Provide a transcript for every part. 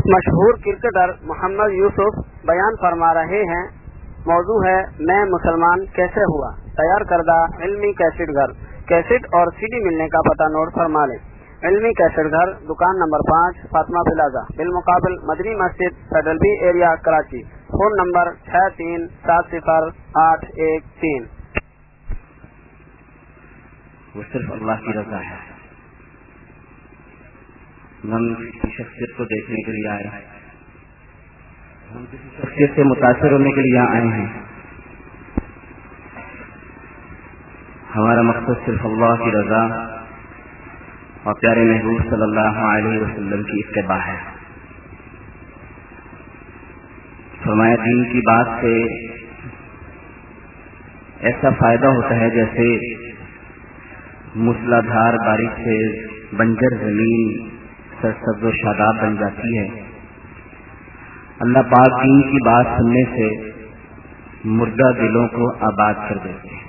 مشہور کرکٹر محمد یوسف بیان فرما رہے ہیں۔ موضوع ہے میں مسلمان کیسے ہوا۔ تیار کردہ علمی کیسٹ گھر، کیسٹ اور سی ڈی ملنے کا پتہ نوٹ فرما لیں۔ علمی کیسٹ گھر، دکان نمبر 5، فاطمہ پلازا، بالمقابل مدنی مسجد، federal B area, Karachi. Phone number 63708113۔ وہ صرف اللہ کی رضا ہے۔ ہم کسی شخصیت کو دیکھنے کے لیے آئے ہیں، ہم کسی شخصیت سے متاثر ہونے کے لیے آئے ہیں۔ ہمارا مقصد صرف اللہ کی رضا اور پیارے محبوب صلی اللہ علیہ وسلم کی اتباع ہے۔ فرمایا دین کی بات سے ایسا فائدہ ہوتا ہے جیسے موسلادھار بارش سے بنجر زمین سرسبز و شاداب بن جاتی ہے۔ اللہ پاک دین کی بات سننے سے مردہ دلوں کو آباد کر دیتے ہیں۔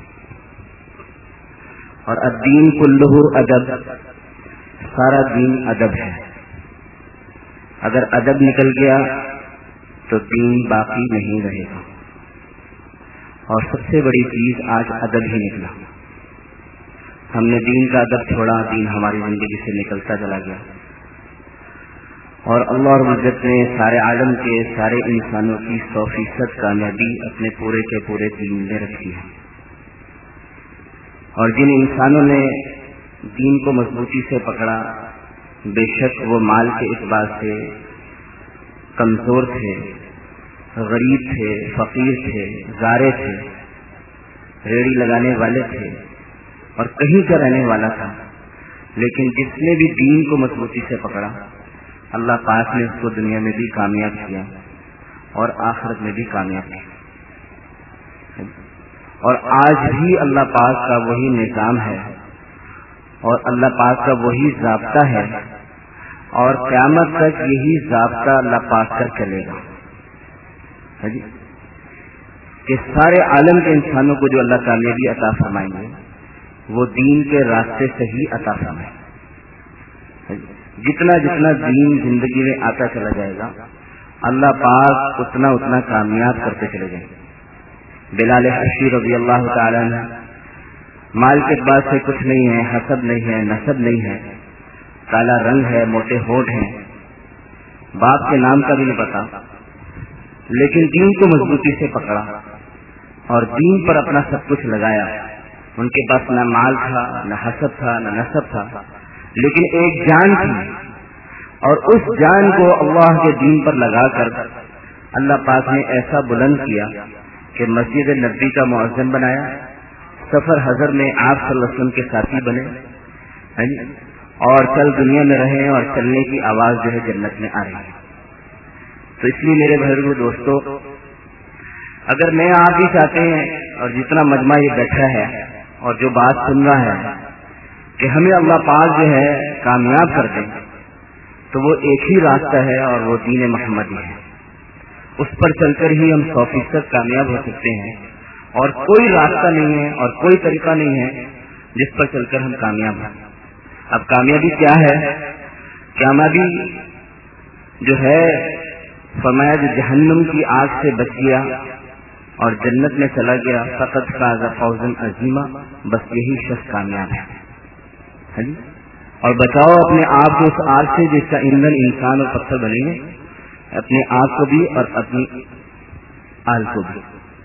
اور الدین کلہ ادب، سارا دین ادب ہے۔ اگر ادب نکل گیا تو دین باقی نہیں رہے گا، اور سب سے بڑی چیز آج ادب ہی نکلا۔ ہم نے دین کا ادب چھوڑا، دین ہماری زندگی سے نکلتا چلا گیا، اور اللہ رب العزت نے سارے عالم کے سارے انسانوں کی 100% کامیابی اپنے پورے کے پورے دین میں رکھی ہے۔ اور جن انسانوں نے دین کو مضبوطی سے پکڑا، بے شک وہ مال کے اعتبار سے کمزور تھے، غریب تھے، فقیر تھے، زارے تھے، ریڑھی لگانے والے تھے، اور کہیں کا رہنے والا تھا، لیکن جس نے بھی دین کو مضبوطی سے پکڑا، اللہ پاک نے اس کو دنیا میں بھی کامیاب کیا اور آخرت میں بھی کامیاب کیا۔ اور آج بھی اللہ پاک کا وہی نظام ہے اور اللہ پاک کا وہی ضابطہ ہے، اور قیامت تک یہی ضابطہ اللہ پاک کر چلے گا کہ سارے عالم کے انسانوں کو جو اللہ کامیابی عطا فرمائیں گے وہ دین کے راستے سے ہی عطا فرمائیں۔ جتنا جتنا دین زندگی میں آتا چلا جائے گا، اللہ پاک اتنا اتنا کامیاب کرتے چلے جائیں گے۔ بلال حبشی رضی اللہ تعالیٰ عنہ، مال کے بعد سے کچھ نہیں ہے، حسب نہیں ہے، نسب نہیں ہے، کالا رنگ ہے، موٹے ہونٹ ہیں، باپ کے نام کا بھی نہیں پتا، لیکن دین کو مضبوطی سے پکڑا اور دین پر اپنا سب کچھ لگایا۔ ان کے پاس نہ مال تھا، نہ حسب تھا، نہ نسب تھا، لیکن ایک جان تھی، اور اس جان کو اللہ کے دین پر لگا کر اللہ پاک نے ایسا بلند کیا کہ مسجد نبوی کا مؤذن بنایا، سفر حضر میں آپ صلی اللہ علیہ وسلم کے ساتھی بنے، اور چل دنیا میں رہے، اور چلنے کی آواز جو ہے جنت میں آ رہی ہے۔ تو اس لیے میرے بھائیو دوستو، اگر میں آپ بھی چاہتے ہیں اور جتنا مجمع یہ بیٹھا ہے اور جو بات سن رہا ہے کہ ہمیں اللہ پاک جو ہے کامیاب کر دیں، تو وہ ایک ہی راستہ ہے اور وہ دین محمدی ہے۔ اس پر چل کر ہی ہم 100% کامیاب ہو سکتے ہیں، اور کوئی راستہ نہیں ہے اور کوئی طریقہ نہیں ہے جس پر چل کر ہم کامیاب ہیں۔ اب کامیابی کیا ہے؟ کامیابی جو ہے فرمایا جو جہنم کی آگ سے بچ گیا اور جنت میں چلا گیا، فقط فاز فوزا عظیما، بس یہی شخص کامیاب ہے۔ اور بچاؤ اپنے آپ کو اس آگ سے جس کا ایندھن انسان اور پتھر بنے گے، اپنے آپ کو بھی اور اپنی آل کو بھی۔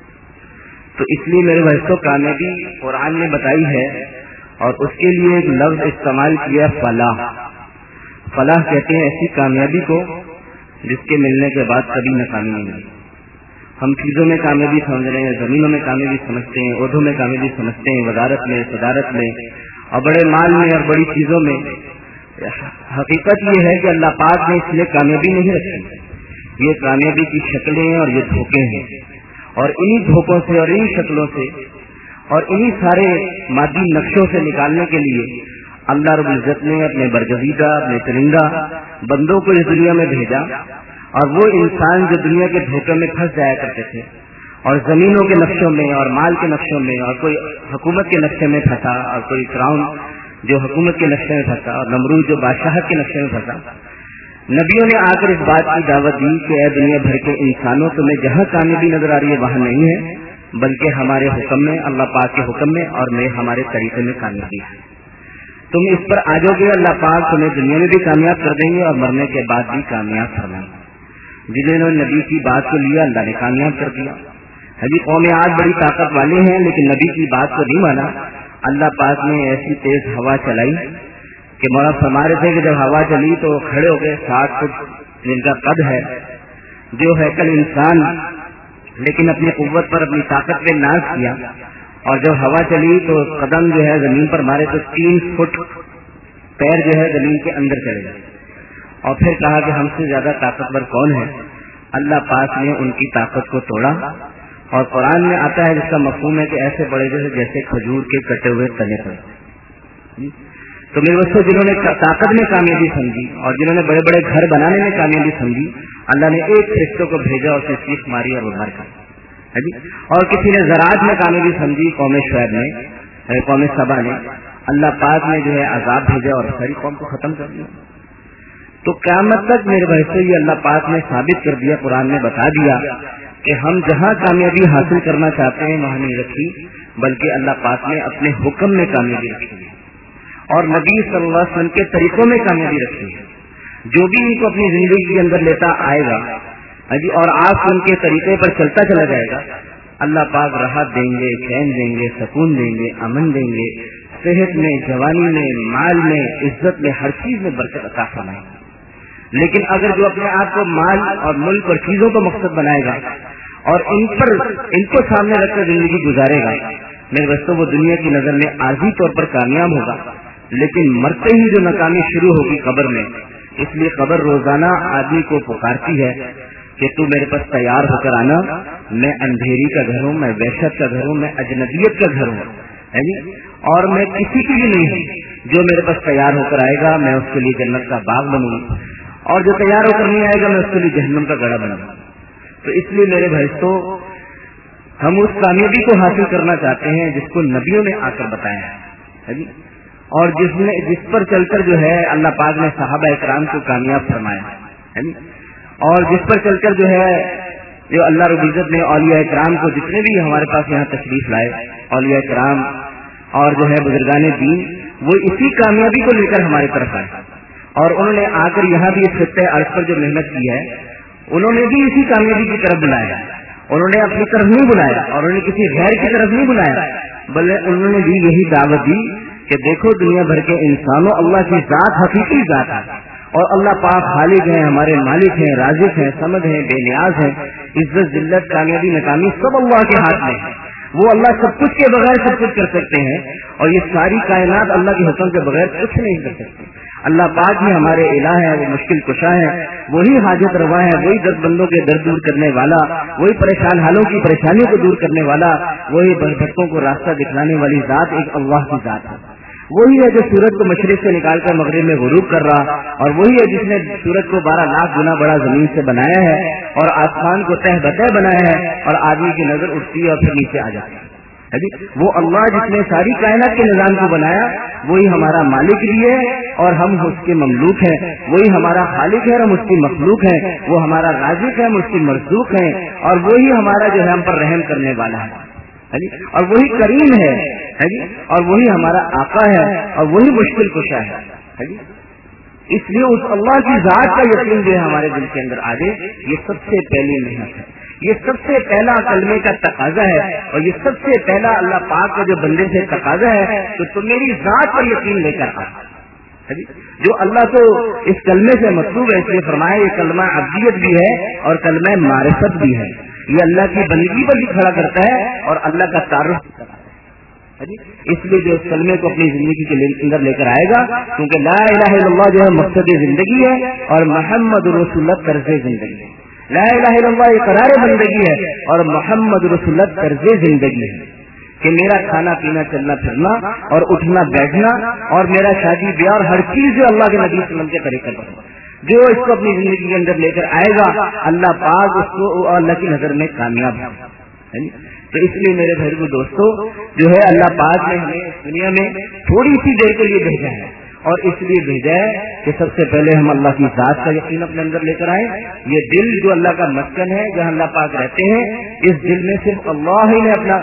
تو اس لیے میرے بھائیو کامیابی قرآن نے بتائی ہے، اور اس کے لیے ایک لفظ استعمال کیا، فلاح۔ فلاح کہتے ہیں ایسی کامیابی کو جس کے ملنے کے بعد کبھی ناکامی نہیں ملی۔ ہم چیزوں میں کامیابی سمجھ رہے ہیں، زمینوں میں کامیابی سمجھتے ہیں، عہدوں میں کامیابی سمجھتے ہیں، وزارت میں، صدارت میں، اور بڑے مال میں اور بڑی چیزوں میں۔ حقیقت یہ ہے کہ اللہ پاک نے اس لیے کامیابی نہیں رکھی، یہ کامیابی کی شکلیں ہیں اور یہ دھوکے ہیں، اور انہی دھوکوں سے اور انہی شکلوں سے اور انہی سارے مادی نقشوں سے نکالنے کے لیے اللہ رب العزت نے اپنے برگزیدہ، اپنے چنندہ بندوں کو اس دنیا میں بھیجا۔ اور وہ انسان جو دنیا کے دھوکے میں پھنس جایا کرتے تھے اور زمینوں کے نقشوں میں اور مال کے نقشوں میں، اور کوئی حکومت کے نقشے میں پھنسا، اور کوئی فرعون جو حکومت کے نقشے میں پھنسا، اور نمرود جو بادشاہت کے نقشے میں پھنسا، नबियों ने आकर इस बात की दावत दी कि ऐ दुनिया भर के इंसानों, तुम्हें जहाँ कामयाबी नजर आ रही है वहाँ नहीं है, बल्कि हमारे हुक्म में, अल्लाह पाक के हुक्म में और में हमारे तरीके में कामयाबी है। तुम इस पर आ जाओगे, अल्लाह पाक तुम्हें दुनिया में भी कामयाब कर देंगे और मरने के बाद भी कामयाब फरमाएंगे। जिन्होंने नबी की बात को लिया अल्लाह ने कामयाब कर दिया। अभी कौमें आज बड़ी ताकत वाले हैं लेकिन नबी की बात को नहीं माना। अल्लाह पाक ने ऐसी तेज हवा चलाई कि मौला फरमा रहे थे कि जब हवा चली तो खड़े हो गए 60 फुट जिनका कद है, जो है कल इंसान, लेकिन अपनी कुव्वत पर अपनी ताकत पे नाज किया और जब हवा चली तो कदम जो है जमीन पर मारे तो 3 फुट पैर जो है जमीन के अंदर चले गए और फिर कहा कि हमसे ज्यादा ताकतवर कौन है। अल्लाह पाक ने उनकी ताकत को तोड़ा और कुरान में आता है जिसका मफहूम है कि ऐसे बड़े जैसे खजूर के कटे हुए तने पर। तो मेरे दोस्तों, जिन्होंने ताकत में कामयाबी समझी और जिन्होंने बड़े बड़े घर बनाने में कामयाबी समझी, अल्लाह ने एक फरिश्ते को भेजा और उसे चीख मारी और वो मर गया है जी। और किसी ने ज़राअत में कामयाबी समझी, कौम शुएब ने, कौम सबा ने, अल्लाह पाक ने जो है अजाब भेजा और सारी कौम को खत्म कर दिया। तो क़यामत तक मेरे भाई से ये अल्लाह पाक ने साबित कर दिया, कुरान ने बता दिया कि हम जहाँ कामयाबी हासिल करना चाहते हैं वहाँ नहीं रखी, बल्कि अल्लाह पाक ने अपने हुक्म में कामयाबी रखी है और नबी सल्लल्लाहु अलैहि वसल्लम के तरीकों में कामयाबी रखी है। जो भी इनको अपनी जिंदगी के अंदर लेता आएगा अजी और आप उनके तरीके पर चलता चला जाएगा, अल्लाह पाक राहत देंगे, चैन देंगे, सुकून देंगे, अमन देंगे, सेहत में, जवानी में, माल में, इज्जत में, हर चीज में बरकत अता फरमाएंगे। लेकिन अगर जो अपने आप को माल और मुल्क और चीजों को मकसद बनाएगा और इनको सामने रखकर जिंदगी गुजारेगा, मेरे दोस्तों, वो दुनिया की नजर में आर्जी तौर पर कामयाब होगा, लेकिन मरते ही जो नाकामी शुरू होगी कब्र में। इसलिए कब्र रोजाना आदमी को पुकारती है कि तू मेरे पास तैयार होकर आना, मैं अंधेरी का घर हूँ, मैं वहशत का घर हूँ, मैं अजनबियत का घर हूँ, है जी, और मैं किसी की भी नहीं हूँ। जो मेरे पास तैयार होकर आएगा मैं उसके लिए जन्नत का बाग बनूंगा और जो तैयार होकर नहीं आएगा मैं उसके लिए जहन्नम का गड़ा बनूंगा। तो इसलिए मेरे भाइयों, हम उस कामयाबी को हासिल करना चाहते हैं जिसको नबियों ने आकर बताया है जी, और जिस पर चलकर जो है अल्लाह पाक ने सहाबा इकराम को कामयाब फरमाया है जी, और जिस पर चलकर जो है जो अल्लाह रब्बुल इज्जत ने औलिया इकराम को, जितने भी हमारे पास यहाँ तशरीफ लाए औलिया इकराम और जो है बुजुर्गाने दीन, वो इसी कामयाबी को लेकर हमारे तरफ आए और उन्होंने आकर यहाँ भी इस खित्ते अर्ज पर जो मेहनत की है, उन्होंने भी इसी कामयाबी की तरफ बुलाया। उन्होंने अपनी तरफ नहीं बुलाया और उन्होंने किसी गैर की तरफ नहीं बुलाया, बल्कि उन्होंने भी यही दावत दी कि देखो दुनिया भर के इंसानों, अल्लाह की जात हकीकी जात है और अल्लाह पाक खालिक हैं, हमारे मालिक हैं, राज़िक हैं, समद हैं, बेनियाज हैं। इज्जत, जिल्लत, कामयाबी, नाकामी सब अल्लाह के हाथ में है। वो अल्लाह सब कुछ के बगैर सब कुछ कर सकते हैं और ये सारी कायनात अल्लाह के हुक्म के बगैर कुछ नहीं कर सकते। अल्लाह पाक ही हमारे इलाह है, वो मुश्किल कुशा है, वही हाजत रवा है, वही दर्द बंदों के दर्द दूर करने वाला, वही परेशान हालों की परेशानियों को दूर करने वाला, वही भटकों को रास्ता दिखलाने वाली जात एक अल्लाह की जात है। वही है जो सूरज को मशरिक से निकालकर मगरिब में गुरूब कर रहा, और वही है जिसने सूरज को 12 लाख गुना बड़ा जमीन से बनाया है और आसमान को तह बतह बनाया है और आदमी की नजर उठती है और फिर नीचे आ जाती है। वो अल्लाह जिसने सारी कायनात के निजाम को बनाया, वही हमारा मालिक भी है और हम उसके ममलूक हैं। वही हमारा खालिक है और हम उसकी मखलूक हैं। वो हमारा राज़िक है, हम उसकी मरज़ूक हैं, और वही हमारा जो है हम पर रहम करने वाला है जी, और वही करीम है जी, और वही हमारा आका है और वही मुश्किल कुशा है जी। इसलिए उस अल्लाह की जात का यकीन जो है हमारे दिल के अंदर आ जाए, ये सबसे पहली मेहनत है, ये सबसे पहला कलमे का तकाजा है और ये सबसे पहला अल्लाह पाक का जो बंदे से तकाजा है तो तुम मेरी जात पर यकीन लेकर आ। जो अल्लाह को इस कलमे से मतलूब है, इसलिए फरमाया ये कलमा अब्दियत भी है और कलमा मारिफत भी है। ये अल्लाह की बंदगी पर भी खड़ा करता है और अल्लाह का तारुफ करता है। इसलिए जो इस कलमे को अपनी जिंदगी के अंदर लेकर आएगा, क्योंकि ला इलाहा इल्लल्लाह जो है मकसद जिंदगी है और मोहम्मद रसूलुल्लाह तर्ज़े जिंदगी है। ला इलाहा इल्लल्लाह इक़रार बंदगी है और मोहम्मद रसूलुल्लाह तर्ज़े जिंदगी है कि मेरा खाना पीना, चलना फिरना और उठना बैठना और मेरा शादी ब्याह और हर चीज जो अल्लाह के नबी सल्लल्लाहु अलैहि वसल्लम के तरीके पर, जो इसको अपनी जिंदगी के अंदर लेकर आएगा, अल्लाह पाक उसको अल्लाह की नजर में कामयाब है। तो इसलिए मेरे भाई को दोस्तों, जो है अल्लाह पाक ने हमें इस दुनिया में थोड़ी सी देर के लिए भेजा है اور اس لیے بھیجا ہے کہ سب سے پہلے ہم اللہ کی ذات کا یقین اپنے اندر لے کر آئیں. یہ دل جو اللہ کا مسکن ہے، جہاں اللہ پاک رہتے ہیں، اس دل میں صرف اللہ ہی نے اپنا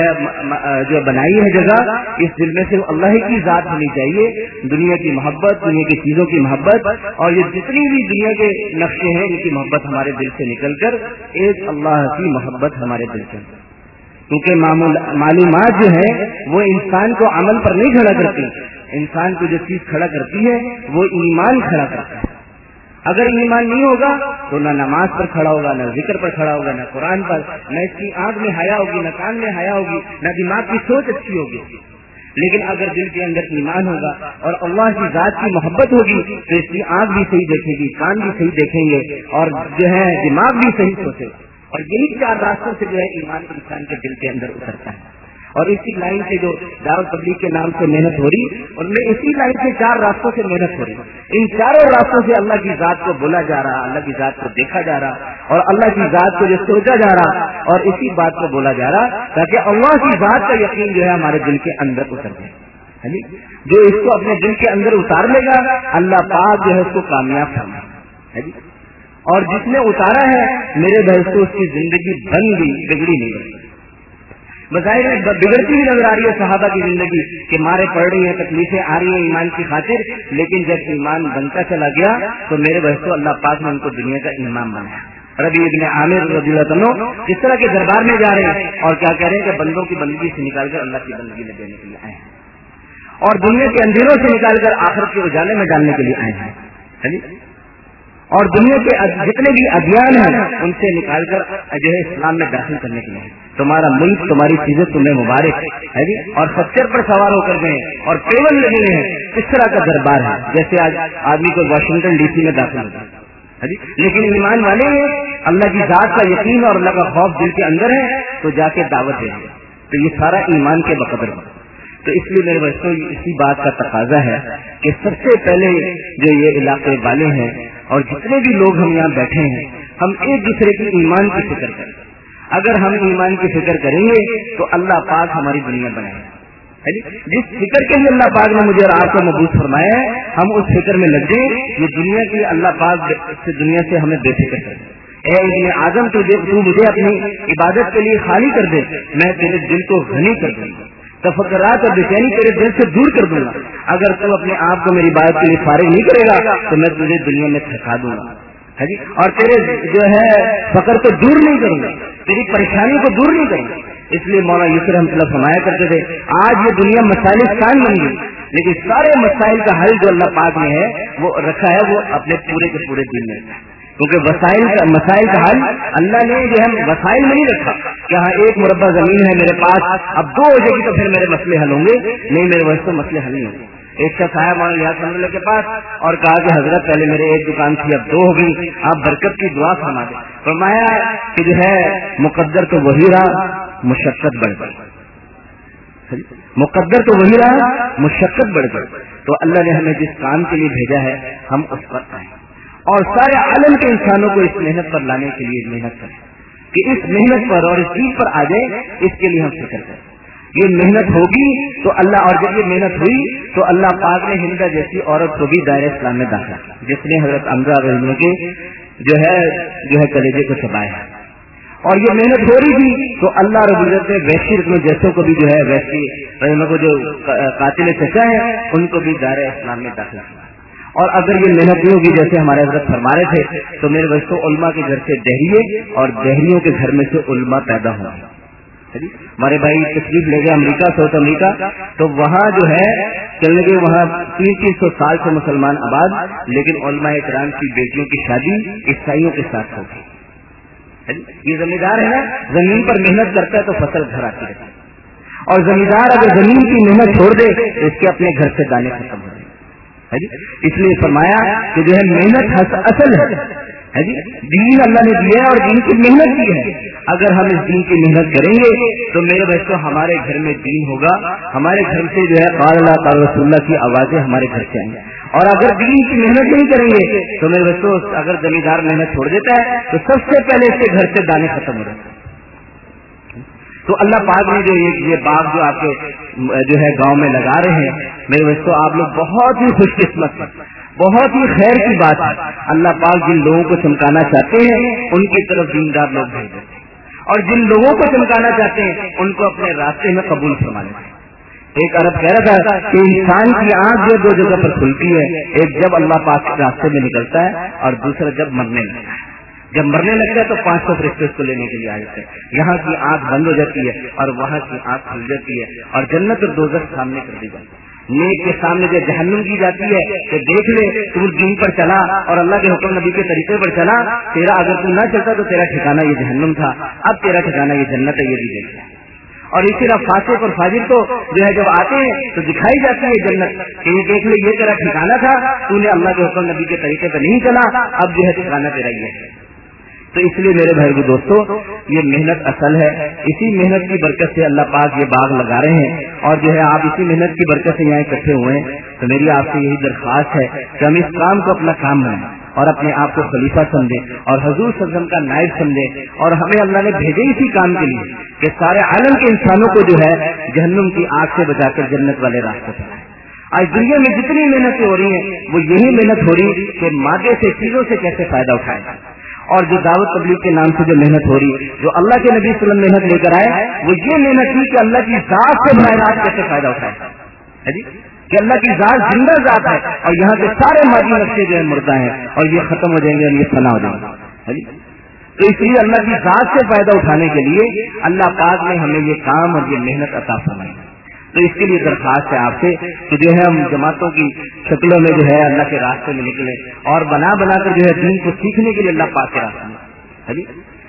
جو بنائی ہے جگہ، اس دل میں صرف اللہ ہی کی ذات ہونی چاہیے. دنیا کی محبت، دنیا کی چیزوں کی محبت اور یہ جتنی بھی دنیا کے نقشے ہیں، ان کی محبت ہمارے دل سے نکل کر ایک اللہ کی محبت ہمارے دل سے. کیونکہ معلومات جو ہے وہ انسان کو عمل پر نہیں کھڑا کرتی. انسان کو جو چیز کھڑا کرتی ہے وہ ایمان کھڑا کرتا ہے. اگر ایمان نہیں ہوگا تو نہ نماز پر کھڑا ہوگا، نہ ذکر پر کھڑا ہوگا، نہ قرآن پر، نہ اس کی آنکھ میں حیا ہوگی، نہ کان میں حیا ہوگی، نہ دماغ کی سوچ اچھی ہوگی. لیکن اگر دل کے اندر ایمان ہوگا اور اللہ کی ذات کی محبت ہوگی تو اس کی آنکھ بھی صحیح دیکھے گی، کان بھی صحیح دیکھیں گے اور جو ہے دماغ بھی صحیح سوچے. اور یہی 4 راستوں سے جو ہے ایمان انسان کے دل کے اندر اترتا ہے. اور اسی لائن سے جو دارالتبلیغ کے نام سے محنت ہو رہی، ان میں اسی لائن سے 4 راستوں سے محنت ہو رہی. ان چاروں راستوں سے اللہ کی ذات کو بولا جا رہا، اللہ کی ذات کو دیکھا جا رہا اور اللہ کی ذات کو جو سوچا جا رہا اور اسی بات کو بولا جا رہا تاکہ اللہ کی ذات کا یقین جو ہے ہمارے دل کے اندر اتر جائے. جو اس کو اپنے دل کے اندر اتار لے گا اللہ پاک جو ہے اس کو کامیاب فرمائے. اور جس نے اتارا ہے میرے بھائی کو اس کی زندگی بن گئی، بگڑی نہیں بنی. بظاہر بگڑتی بھی نظر آ رہی ہے صحابہ کی زندگی کہ مارے پڑ رہی ہیں، تکلیفیں آ رہی ہیں ایمان کی خاطر، لیکن جب ایمان بنتا چلا گیا تو میرے بھائی اللہ پاک نے ان کو دنیا کا امام بنایا. ربی ابن عامر رضی اللہ عنہ جس طرح کے دربار میں جا رہے ہیں اور کیا کہہ رہے ہیں کہ بندوں کی بندگی سے نکال کر اللہ کی بندگی میں دینے کے لیے آئے ہیں اور دنیا کے اندھیروں سے نکال کر آخرت کے اجالے میں ڈالنے کے لیے آئے ہیں. اور دنیا کے جتنے بھی ادیان ہیں ان سے نکال کر جو ہے اسلام میں داخل کرنے کے لیے. تمہارا ملک، تمہاری چیزیں تمہیں مبارک ہے جی. اور خچر پر سوار ہو کر گئے اور ٹیبل لگے ہوئے ہیں. اس طرح کا دربار ہے جیسے آج آدمی کو واشنگٹن ڈی سی میں داخل ہوتا ہے جی. لیکن ایمان والے اللہ کی ذات کا یقین اور اللہ کا خوف دل کے اندر ہے تو جا کے دعوت دیں گے. تو یہ سارا ایمان کے بقدر ہے. تو اس لیے میرے بچوں اسی بات کا تقاضا ہے کہ سب سے پہلے جو یہ علاقے والے ہیں اور جتنے بھی لوگ ہم یہاں بیٹھے ہیں ہم ایک دوسرے کی ایمان کی فکر کریں. اگر ہم ایمان کی فکر کریں گے تو اللہ پاک ہماری دنیا بنائے گا. جس فکر کے لیے اللہ پاک نے مجھے اور آپ کو مبعوث فرمایا ہے ہم اس فکر میں لگ جائیں. یہ دنیا کی اللہ پاک سے دنیا سے ہمیں بے فکر کرے. اے ابن آدم تو مجھے اپنی عبادت کے لیے خالی کر دے، میں تیرے دل کو غنی کر دوں گا. تفکرات اور بے چینی تیرے دل سے دور کر دوں گا. اگر تو اپنے آپ کو میری عبادت کے لیے فارغ نہیں کرے گا تو میں تجھے دنیا میں تھکا دوں گا جی. اور تیرے جو ہے فقر کو دور نہیں کروں گا، تیری پریشانی کو دور نہیں کروں گا. اس لیے مولانا یوسف رحمۃ اللہ فرمایا کرتے تھے آج یہ دنیا مسائل خان بن گئی، لیکن سارے مسائل کا حل جو اللہ پاک نے ہے وہ رکھا ہے وہ اپنے پورے کے پورے دن میں. کیونکہ مسائل کا حل اللہ نے جو ہے وسائل میں نہیں رکھا کہ ہاں ایک مربع زمین ہے میرے پاس، اب 2 ہو جائے گی تو پھر میرے مسئلے حل ہوں گے. نہیں، میرے وجہ سے مسئلے حل نہیں ہوں گے. ایک شخص آیا مولانا ریاض اللہ کے پاس اور کہا کہ حضرت پہلے میرے ایک دکان تھی اب 2 ہو گئی، آپ برکت کی دعا فرما دیں. فرمایا کہ جو ہے مقدر تو وہی رہا، مشقت بڑھ گئی. مقدر تو وہی رہا، مشقت بڑھ گئی. تو اللہ نے ہمیں جس کام کے لیے بھیجا ہے ہم اس پر آئیں اور سارے عالم کے انسانوں کو اس محنت پر لانے کے لیے محنت کریں کہ اس محنت پر اور اس دین پر آ جائیں. اس کے لیے ہم فکر کریں. یہ محنت ہوگی تو اللہ، اور جب یہ محنت ہوئی تو اللہ پاک نے ہندا جیسی عورت کو بھی دائرہ اسلام میں داخل کیا جس نے حضرت حمزہ رضی کے جو ہے کلیجے کو چبایا. اور یہ محنت ہو رہی تھی تو اللہ رب العزت نے ویسی رقم جیسوں کو بھی جو ہے ویسی کو جو قاتل چچا ہے ان کو بھی دائرہ اسلام میں داخل کیا. اور اگر یہ محنت نہیں ہوگی جیسے ہمارے حضرت فرما رہے تھے تو میرے بچوں علماء کے گھر سے دہریے اور دہریوں کے گھر میں سے علماء پیدا ہوں گے. ہمارے بھائی تشریف لے گئے امریکہ، ساؤتھ امریکہ، تو وہاں جو ہے چلنے کے وہاں 300 سال سے مسلمان آباد، لیکن علماء اکرام کی بیٹیوں کی شادی عیسائیوں کے ساتھ ہوگی. یہ زمیندار ہے نا، زمین پر محنت کرتا ہے تو فصل گھر آتی رہتی ہے، اور زمیندار اگر زمین کی محنت چھوڑ دے تو اس کے اپنے گھر سے دانے ختم ہو جائیں. اس لیے فرمایا کہ جو ہے محنت اصل ہے جی. دین اللہ نے دیا ہے اور دین کی محنت کی ہے. اگر ہم اس دین کی محنت کریں گے تو میرے بچوں ہمارے گھر میں دین ہوگا. ہمارے گھر سے جو ہے قال اللہ قال رسول اللہ کی آوازیں ہمارے گھر سے آئیں گی. اور اگر دین کی محنت نہیں کریں گے تو میرے بچوں اگر زمیندار محنت چھوڑ دیتا ہے تو سب سے پہلے اس کے گھر سے دانے ختم ہو جاتے ہیں. تو اللہ پاک نے جو یہ باغ جو آپ کے جو ہے گاؤں میں لگا رہے ہیں، میرے دوستوں آپ لوگ بہت ہی خوش قسمت ہیں، بہت ہی خیر کی بات ہے. اللہ پاک جن لوگوں کو چمکانا چاہتے ہیں ان کی طرف دیندار لوگ بھیج دیتے ہیں، اور جن لوگوں کو چمکانا چاہتے ہیں ان کو اپنے راستے میں قبول فرما لیتے ہیں. ایک عرب کہہ رہا تھا کہ انسان کی آنکھ جو دو جگہ پر کھلتی ہے، ایک جب اللہ پاک کے راستے میں نکلتا ہے اور دوسرا جب مرنے لگتا ہے. جب مرنے لگتا ہے تو 500 فرشتے اس کو لینے کے لیے آ جاتے ہیں. یہاں کی آنکھ بند ہو جاتی ہے اور وہاں کی آنکھ کھل جاتی ہے اور جنت اور دوزخ سامنے کر دی جاتی ہے. نیک کے سامنے جو جہنم کی جاتی ہے کہ دیکھ لے تو دین پر چلا اور اللہ کے حکم نبی کے طریقے پر چلا، تیرا اگر تو نہ چلتا تو تیرا ٹھکانہ یہ جہنم تھا، اب تیرا ٹھکانہ یہ جنت ہے، یہ بھی دیکھ لے. اور اسی طرح فاسق اور فاجر کو جو ہے جب آتے ہیں تو دکھائی جاتی ہے جنت کہ یہ دیکھ لے یہ تیرا ٹھکانہ تھا، تو نے اللہ کے حکم نبی کے طریقے پر نہیں چلا، اب جو ہے ٹھکانہ تیرا یہ ہے. تو اس لیے میرے بھائی کو دوستوں یہ محنت اصل ہے. اسی محنت کی برکت سے اللہ پاک یہ باغ لگا رہے ہیں اور جو ہے آپ اسی محنت کی برکت سے یہاں اکٹھے ہوئے ہیں. تو میری آپ سے یہی درخواست ہے کہ ہم اس کام کو اپنا کام بنائیں اور اپنے آپ کو خلیفہ سمجھیں اور حضور صلی اللہ علیہ وسلم کا نائب سمجھیں. اور ہمیں اللہ نے بھیجے اسی کام کے لیے کہ سارے عالم کے انسانوں کو جو ہے جہنم کی آگ سے بچا کر جنت والے راستے پر آئے. آج دنیا میں جتنی محنتیں ہو رہی ہیں وہ یہی محنت ہو رہی کہ مادے سے چیزوں سے کیسے فائدہ اٹھائے. اور جو دعوت تبلیغ کے نام سے جو محنت ہو رہی، جو اللہ کے نبی صلی اللہ علیہ وسلم محنت لے کر آئے، وہ یہ محنت تھی کہ اللہ کی ذات سے براہ راست کیسے فائدہ اٹھائے جی، کہ اللہ کی ذات زندہ ذات ہے اور یہاں کے سارے مادی نقشے جو ہے مردہ ہیں اور یہ ختم ہو جائیں گے اور یہ فنا ہو جائیں گے. تو اس لیے اللہ کی ذات سے فائدہ اٹھانے کے لیے اللہ پاک نے ہمیں یہ کام اور یہ محنت عطا فرمائی. تو اس کے لیے درخواست ہے آپ سے کہ جو ہے ہم جماعتوں کی شکلوں میں جو ہے اللہ کے راستے میں نکلیں اور بنا بنا کر جو ہے دین کو سیکھنے کے لیے اللہ پاک کے راستے میں.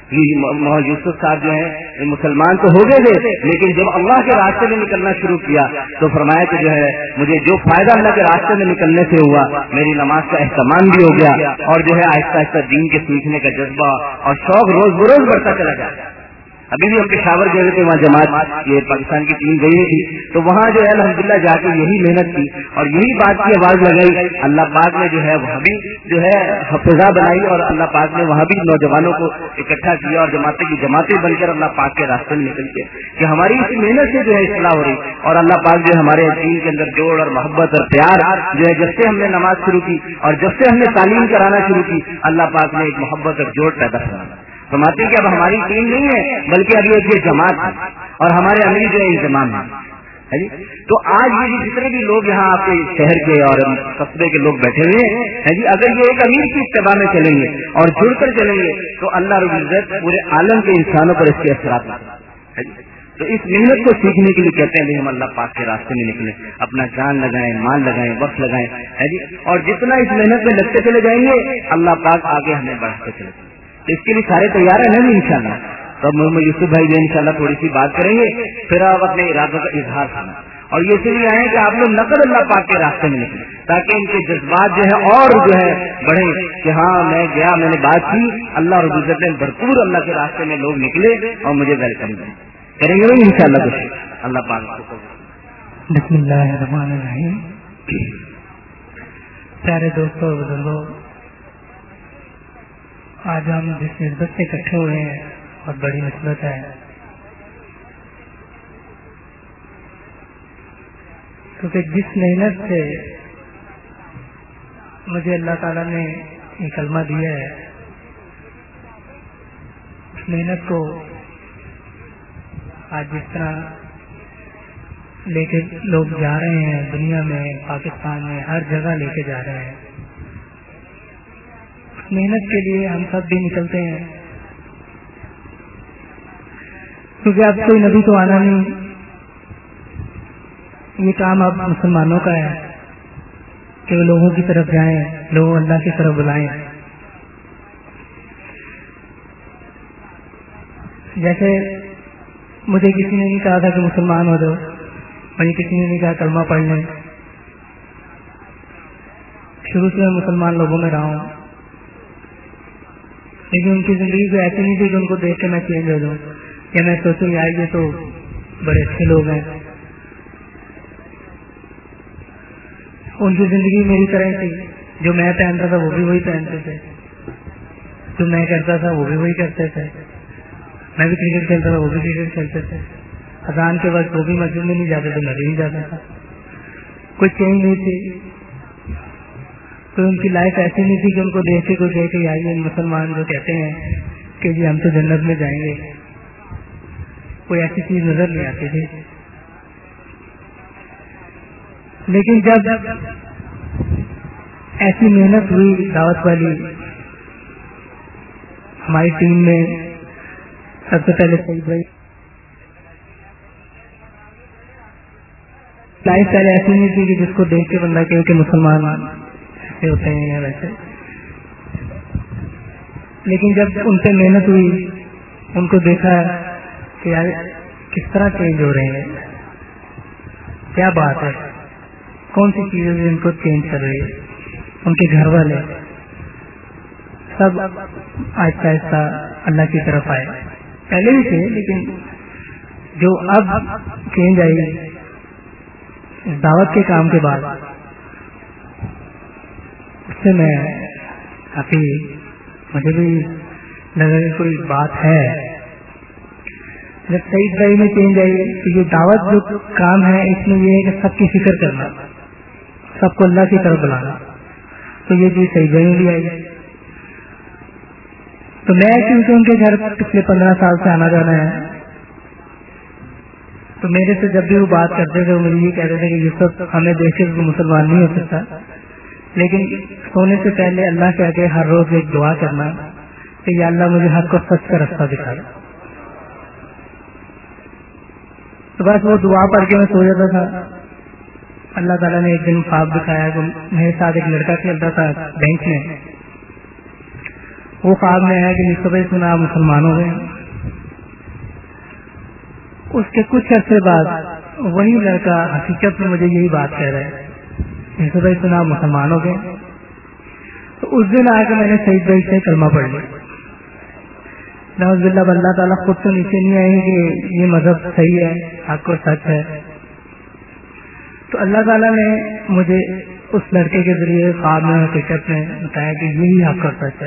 محمد یوسف صاحب جو ہے مسلمان تو ہو گئے تھے لیکن جب اللہ کے راستے میں نکلنا شروع کیا تو فرمایا کہ جو ہے مجھے جو فائدہ اللہ کے راستے میں نکلنے سے ہوا، میری نماز کا اہتمام بھی ہو گیا اور جو ہے آہستہ آہستہ دین کے سیکھنے کا جذبہ اور شوق روز بروز بڑھتا چلا جاتا. ابھی بھی ہم پشاور گئے تھے، وہاں جماعت یہ پاکستان کی ٹیم گئی تھی تو وہاں جو ہے الحمدللہ جا کے یہی محنت کی اور یہی بات کی آواز لگائی. اللہ پاک نے جو ہے وہاں بھی جو ہے حفظہ بنائی اور اللہ پاک نے وہاں بھی نوجوانوں کو اکٹھا کیا اور جماعتیں کی جماعتیں بن کر اللہ پاک کے راستے میں نکل کے کہ ہماری اس محنت سے جو ہے اصلاح ہو رہی اور اللہ پاک جو ہے ہمارے دین کے اندر جوڑ اور محبت اور پیار جو ہے جب سے ہم نے نماز شروع کی اور جب سے ہم نے تعلیم کرانا شروع کی اللہ پاک نے ایک محبت اور جوڑ پیدا کرا. فرماتے کہ اب ہماری ٹیم نہیں ہے بلکہ ابھی ایک یہ جماعت ہے اور ہمارے امیر جو ہے انضمام ہے جی. تو آج یہ جتنے بھی لوگ یہاں آپ کے شہر کے اور قصبے کے لوگ بیٹھے ہوئے ہیں جی، اگر یہ ایک امیر کی اتباع میں چلیں گے اور جڑ کر چلیں گے تو اللہ رب العزت پورے عالم کے انسانوں پر اس کے اثرات ہے جی. تو اس محنت کو سیکھنے کے لیے کہتے ہیں ہم اللہ پاک کے راستے میں نکلیں، اپنا جان لگائیں، مال لگائیں، وقت لگائیں ہے جی. اور جتنا اس محنت میں لگتے چلے جائیں گے اللہ پاک آگے ہمیں بڑھاتے چلے جائیں. اس کے لیے سارے تیار ہیں نا انشاءاللہ. تو محمد یوسف بھائی جو انشاءاللہ تھوڑی سی بات کریں گے پھر آپ اپنے ارادوں کا اظہار کرنا اور یہ اس لیے آئے کہ آپ لوگ نقل اللہ پاک کے راستے میں نکلیں تاکہ ان کے جذبات جو ہے اور جو ہے بڑھیں کہ ہاں میں گیا، میں نے بات کی، اللہ رب العزت نے بھرپور اللہ کے راستے میں لوگ نکلے اور مجھے ویلکم کریں گے انشاءاللہ. کچھ اللہ پاک. بسم اللہ الرحمن الرحیم. پیارے دوستوں بزرگوں، آج ہم جس نسبت سے اکٹھے ہوئے ہیں بہت بڑی نسبت ہے کیونکہ جس محنت سے مجھے اللہ تعالیٰ نے یہ کلمہ دیا ہے اس محنت کو آج جس طرح لے کے لوگ جا رہے ہیں دنیا میں، پاکستان میں، ہر جگہ لے کے جا رہے ہیں، محنت کے لیے ہم سب بھی نکلتے ہیں کیونکہ اب کوئی نبی تو آنا نہیں، یہ کام اب مسلمانوں کا ہے کہ وہ لوگوں کی طرف جائیں، لوگوں اللہ کی طرف بلائیں. جیسے مجھے کسی نے نہیں کہا تھا کہ مسلمان ہو جاؤ، مجھے کسی نے نہیں کہا کلمہ پڑھ لیں. شروع سے میں مسلمان لوگوں میں رہا ہوں لیکن ان کی زندگی کو ایسی نہیں تھی کہ ان کو دیکھ کے میں چینج ہو جاؤں یا میں سوچوں یار یہ تو بڑے اچھے لوگ ہیں. ان کی زندگی میری طرح تھی، جو میں پہنتا تھا وہ بھی وہی پہنتے تھے، جو میں کرتا تھا وہ بھی وہی کرتے تھے. میں بھی کرکٹ کھیلتا تھا، وہ بھی کرکٹ کھیلتے تھے، اذان کے وقت وہ بھی مسجد میں نہیں جاتے تھے، میں بھی نہیں جاتا تھا، کوئی چینج نہیں تھی، کوئی ان کی لائف ایسی نہیں تھی کہ ان کو دیکھ کے کوئی کہے کہ یار یہ مسلمان جو کہتے ہیں کہ جی ہم تو جنت میں جائیں گے، کوئی ایسی چیز نظر نہیں آتی تھی. لیکن جب ایسی محنت ہوئی دعوت والی، ہماری ٹیم میں سب سے پہلے سعید بھائی، لائف پہلے ایسی نہیں تھی کہ جس کو دیکھ کے بندہ کہے کہ مسلمان ایسے ہوتے ہیں یا ویسے، لیکن جب ان پہ محنت ہوئی، ان کو دیکھا کہ یار کس طرح چینج ہو رہے ہیں، کیا بات ہے، کون سی چیزیں ان کو چینج کر رہی ہے، ان کے گھر والے سب آہستہ آہستہ اللہ کی طرف آئے، پہلے بھی تھے لیکن جو اب چینج آئی اس دعوت کے کام کے بعد، اس سے میں کافی مجھے بھی لگا کہ کوئی بات ہے. جب سعید بھائی میں چینج آئی تو یہ دعوت جو کام ہے اس میں یہ ہے کہ سب کی فکر کرنا، سب کو اللہ کی طرف بلانا، تو یہ چیز سعید بھائی میں بھی آئی. تو میں کیونکہ ان کے گھر پچھلے 15 سال سے آنا جانا ہے، تو میرے سے جب بھی وہ بات کرتے تھے وہ مجھے یہ کہتے تھے کہ یوسف ہمیں دیکھ کے مسلمان نہیں ہو سکتا، لیکن سونے سے پہلے اللہ کہہ کے ہر روز ایک دعا کرنا کہ یا اللہ مجھے حق کو سچ کا رستہ دکھا دے. تو بس وہ دعا پڑھ کے میں سو جاتا تھا. اللہ تعالیٰ نے ایک دن خواب دکھایا کہ میرے ساتھ ایک لڑکا کھیلتا تھا بینک میں، وہ خواب میں ہے کہ یوسف بھائی سنا مسلمان ہو گئے. اس کے کچھ عرصے بعد وہی لڑکا حقیقت میں مجھے یہی بات کہہ رہا ہے، یوسف بھائی سنا مسلمان ہو گئے. تو اس دن آ کے میں نے سعید بھائی سے کلمہ پڑھ لیا. نعوذ باللہ، اللہ تعالیٰ خود تو نیچے نہیں آئے کہ یہ مذہب صحیح ہے، حق اور سچ ہے. تو اللہ تعالیٰ نے مجھے اس لڑکے کے ذریعے خواب میں حقیقت میں بتایا کہ یہی حق اور سچ ہے.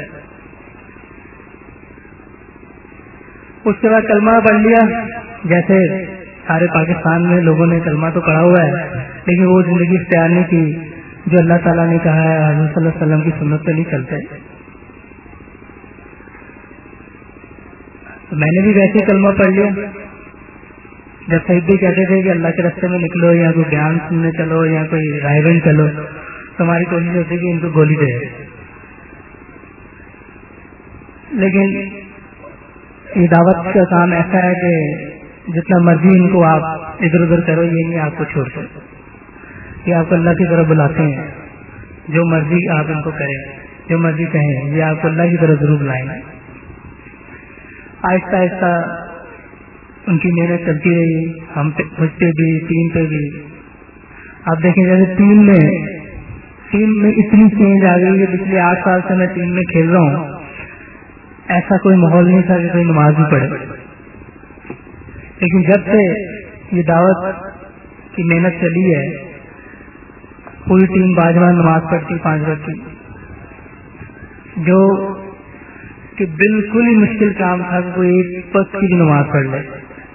اس کے بعد کلمہ پڑھ لیا، جیسے سارے پاکستان میں لوگوں نے کلمہ تو پڑھا ہوا ہے لیکن وہ زندگی اختیار نہیں کی جو اللہ تعالیٰ نے کہا ہے، حضرت صلی اللہ علیہ وسلم کی سنت پہ نہیں چلتے. تو میں نے بھی ویسے کلمہ پڑھ لیا. جب سعید بھی کہتے تھے کہ اللہ کے راستے میں نکلو یا کوئی بیان سننے چلو یا کوئی رائے بن چلو، تو ہماری کوشش ہوتی کہ ان کو گولی دے. لیکن یہ دعوت کا کام ایسا ہے کہ جتنا مرضی ان کو آپ ادھر ادھر کرو، یہ نہیں آپ کو چھوڑتے، یہ آپ کو اللہ کی طرف بلاتے ہیں. جو مرضی آپ ان کو کریں، جو مرضی کہیں، یہ آپ کو اللہ کی طرف ضرور بلائیں گے. آہستہ آہستہ ان کی محنت چلتی رہی، ہم مجھ پہ بھی، ٹیم پہ بھی. آپ دیکھیں جیسے ٹیم میں اتنی چینج آ گئی کہ پچھلے 8 سال سے میں ٹیم میں کھیل رہا ہوں، ایسا کوئی ماحول نہیں تھا کہ کوئی نماز بھی پڑھے. لیکن جب سے یہ دعوت کی محنت چلی ہے، پوری ٹیم باجماع نماز پڑھتی 5 وقت کی، جو کہ بالکل ہی مشکل کام تھا کہ کوئی ایک وقت کی بھی نماز پڑھ لے.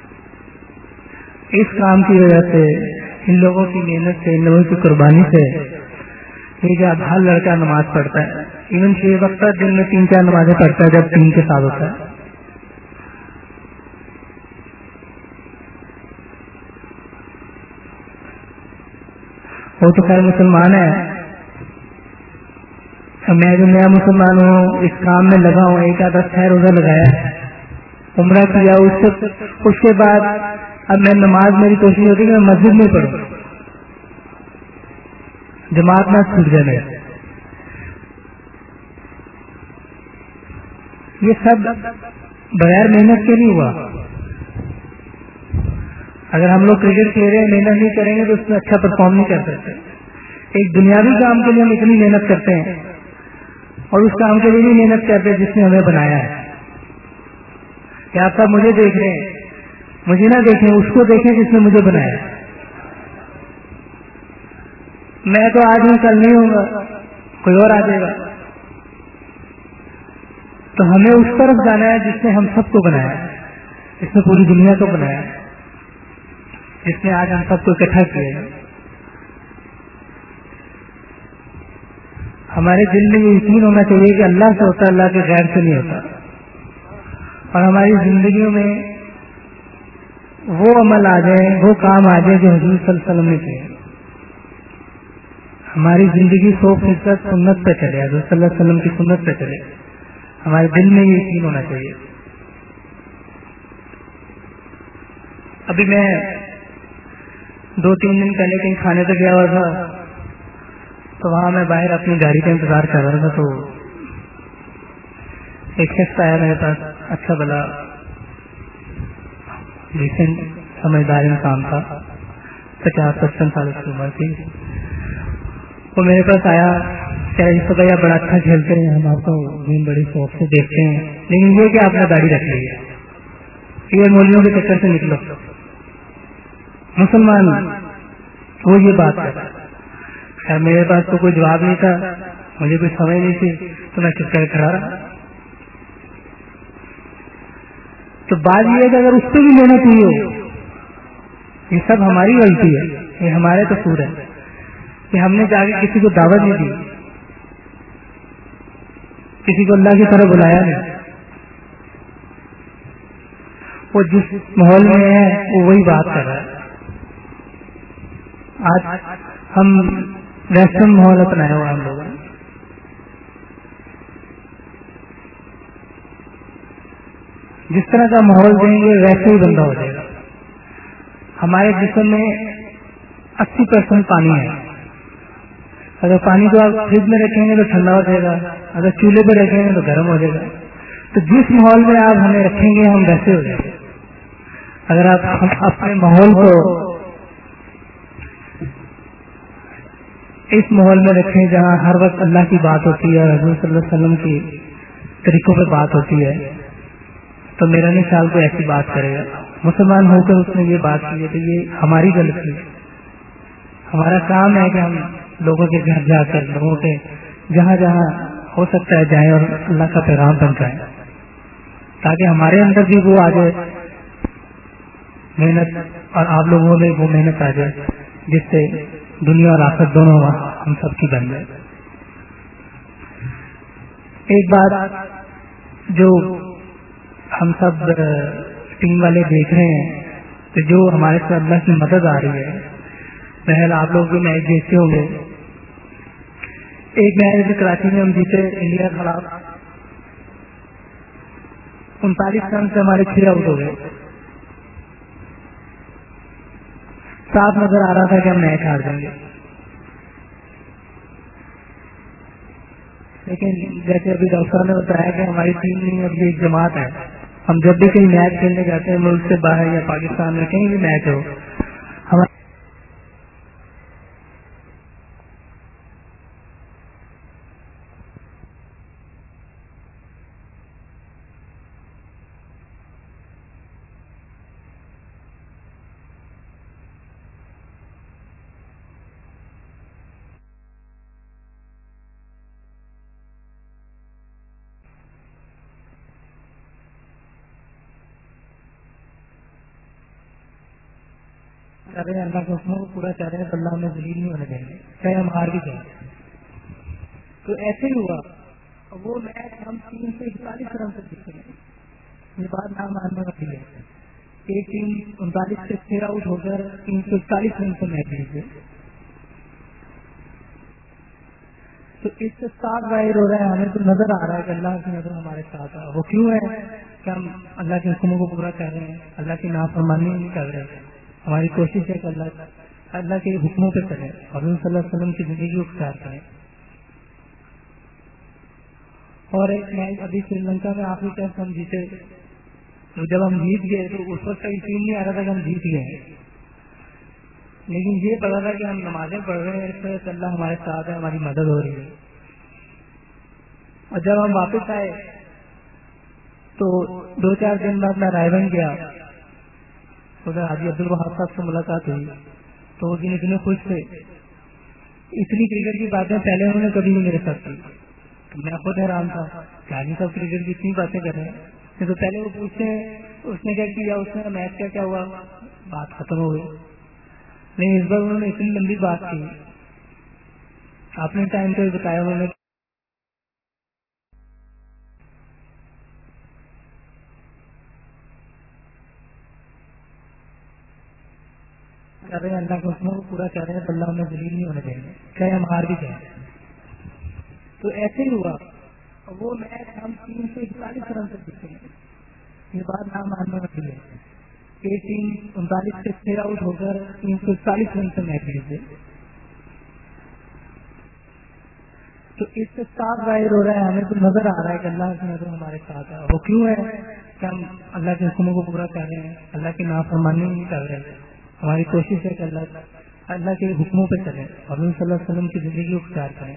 اس کام کی وجہ سے، ان لوگوں کی محنت سے، ان لوگوں کی قربانی سے یہ کہ اب ہر لڑکا نماز پڑھتا ہے. ایون 6 وقت دن میں 3-4 نمازیں پڑھتا ہے جب ٹیم کے ساتھ ہوتا ہے. وہ تو خیر مسلمان ہے، میں جو نیا مسلمان ہوں اس کام میں لگا ہوں، ایک آدھا 6 روزہ لگایا ہے، عمرہ کیا. اس کے بعد اب میں نماز، میری کوشش ہوتی ہے کہ میں مسجد میں پڑھوں، جماعت نہ چھوٹ جائے. یہ سب بغیر محنت کے نہیں ہوا. اگر ہم لوگ کرکٹ کھیل رہے ہیں، محنت نہیں کریں گے تو اس میں اچھا پرفارم نہیں کر سکتے. ایک دنیاوی کام کے لیے ہم اتنی محنت کرتے ہیں اور اس کام کے لیے بھی محنت کرتے ہیں جس نے ہمیں بنایا ہے. کہ آپ سب مجھے دیکھ رہے ہیں، مجھے نہ دیکھیں، اس کو دیکھیں جس نے مجھے بنایا. میں تو آج ہوں، کل نہیں ہوں گا، کوئی اور آ جائے گا. تو ہمیں اس طرف جانا ہے جس نے ہم سب کو بنایا ہے. اس نے پوری دنیا کو بنایا، جس نے آج ہم سب کو اکٹھا کیا ہے. ہمارے دل میں یہ یقین ہونا چاہیے کہ اللہ سے ہوتا ہے، اللہ کے غیر سے نہیں ہوتا. اور ہماری زندگیوں میں وہ عمل آ جائے، وہ کام آ جائے جو حضور صلی اللہ علیہ وسلم نے کیے. ہماری زندگی 100% سنت پہ چلے، حضور صلی اللہ علیہ وسلم کی سنت پہ چلے. ہمارے دل میں یہ یقین ہونا چاہیے. ابھی میں 2-3 دن پہلے کہیں کھانے پہ گیا ہوا تھا، تو وہاں میں باہر اپنی گاڑی کا انتظار کر رہا تھا. تو ایک شخص آیا میرے پاس، اچھا بلا ریسنٹ سمجھدار انسان تھا، 50-55 سال کی عمر تھی. وہ میرے پاس آیا، کہہ رہا جس بھائی آپ بڑا اچھا کھیلتے ہیں، ہم آپ کو گیم بڑی شوق سے دیکھتے ہیں، لیکن یہ کہ آپ نے گاڑی رکھ لی ہے، یہ مولیوں کے چکر سے نکلو. مسلمان وہ یہ بات کرتا. خیر میرے پاس تو کوئی جواب نہیں تھا، مجھے کوئی سمجھ نہیں تھی، تو میں چپ کر کھڑا رہا. تو بات یہ ہے کہ اگر اس پہ بھی لینا چاہیے، یہ سب ہماری غلطی ہے، یہ ہمارے قصور ہے کہ ہم نے جا کے کسی کو دعوت نہیں دی، کسی کو اللہ کی طرف بلایا نہیں. وہ جس ماحول میں ہے وہ وہی بات کر رہا ہے. آج ہم ویسٹرن ماحول اپنایا ہوا ہم لوگوں نے. جس طرح کا ماحول دیں گے ویسے ہی بندہ ہو جائے گا. ہمارے جسم میں 80% پانی ہے. اگر پانی کو آپ فریج میں رکھیں گے تو ٹھنڈا ہو جائے گا، اگر چولہے پہ رکھیں گے تو گرم ہو جائے گا. تو جس ماحول میں آپ ہمیں رکھیں گے ہم ویسے ہو جائیں گے. اگر آپ اپنے ماحول کو اس ماحول میں رکھیں جہاں ہر وقت اللہ کی بات ہوتی ہے، حضور صلی اللہ علیہ وسلم کی طریقوں پہ بات ہوتی ہے، تو میرا نہیں خیال کوئی ایسی بات کرے گا. مسلمان ہو کر اس نے یہ بات کی ہے تو یہ ہماری غلطی ہے. ہمارا کام ہے کہ ہم لوگوں کے گھر جا کر لوگوں کے جہاں جہاں ہو سکتا ہے جائیں اور اللہ کا پیغام پہنچائیں، تاکہ ہمارے اندر بھی وہ آ جائے محنت، اور آپ لوگوں میں وہ محنت آ جائے جس سے دنیا اور آخرت دونوں ہم سب کی بن جائے. ایک بات جو ہم سب ٹیم والے دیکھ رہے ہیں کہ جو ہمارے سے اللہ کی مدد آ رہی ہے، بہرحال آپ لوگ بھی میچ دیکھتے ہوں گے. ایک میچ کراچی میں ہم جیتے انڈیا کے خلاف، 39 رن سے ہمارے 6 آؤٹ ہو گئے. صاف نظر آ رہا تھا کہ ہم میچ ہار جائیں گے، لیکن جیسے ابھی ڈاکٹر نے بتایا کہ ہماری ٹیم نہیں، اب یہ ایک جماعت ہے. ہم جب بھی کہیں میچ کھیلنے جاتے ہیں ملک سے باہر یا پاکستان میں کہیں بھی میچ ہو، ہمارے کر رہے ہیں اللہ کے حکموں کو پورا کر رہے ہیں تو اللہ ہمیں ذلیل نہیں ہونے دیں گے، چاہے ہم ہار بھی جائیں. تو ایسے ہی ہوا. وہ میچ ہم 341 رن سے جیتے ہیں. یہ بات نہ ماننے والی ہے. ایک ٹیم 39 سے 6 آؤٹ ہو کر 341 رن سے میچ جیتے. تو اس سے صاف ظاہر ہو رہا ہے، ہمیں تو نظر آ رہا ہے کہ اللہ کی نظر ہمارے ساتھ ہے. وہ کیوں ہے کہ ہم اللہ کے حکموں کو پورا کر رہے ہیں، اللہ کی نافرمانی نہیں کر رہے. ہماری کوشش ہے کہ اللہ کے حکموں پہ چلیں اور حضور صلی اللہ علیہ وسلم کی زندگی کو اختیار کریں. اور ایک میچ ابھی سری لنکا میں آخری ٹیسٹ ہم جیتے، تو جب ہم جیت گئے تو اس وقت یقین نہیں آ رہا تھا کہ ہم جیت گئے ہیں، لیکن یہ پتا تھا کہ ہم نمازیں پڑھ رہے ہیں، اس طرح سے اللہ ہمارے ساتھ ہے، ہماری مدد ہو رہی ہے. اور جب ہم واپس آئے تو 2-4 دن بعد میں رائے بن گیا، ادھر حاجی عبد الوہاب صاحب سے ملاقات ہوئی. تو وہ دن اتنے خوش تھے، اتنی کرکٹ کی باتیں پہلے انہوں نے کبھی نہیں میرے ساتھ کی. میں خود حیران تھا کہ حاجی صاحب کرکٹ کی اتنی باتیں کر رہے ہیں. نہیں تو پہلے وہ پوچھتے ہیں اس نے کیا کیا، اس نے میچ کیا ہوا، بات ختم ہو گئی. نہیں اس بار انہوں نے اتنی لمبی بات کی، اپنے ٹائم پہ بتایا انہوں نے. کر رہے ہیں اللہ کے حکموں کو پورا کر رہے ہیں، اللہ ہمیں ذلیل نہیں ہونے دیں گے چاہے ہم ہار بھی جائیں. تو ایسے ہی ہوا، وہ میچ ہم 341 رن سے جیتے ہیں. یہ بات نہ ماننے والی ہے کہ ٹیم 39 سے 6 آؤٹ ہو کر 341 رن سے میچ جیتے. تو اس سے صاف ظاہر ہو رہا ہے، ہمیں تو نظر آ رہا ہے کہ اللہ کی نظر ہمارے ساتھ ہے. وہ کیوں ہے کہ ہم اللہ کے حکموں کو پورا کر رہے ہیں، اللہ کی نافرمانی نہیں کر رہے. ہماری کوشش ہے کہ اللہ کے حکموں پہ چلیں اور نبی صلی اللہ علیہ وسلم کی زندگی اختیار کریں.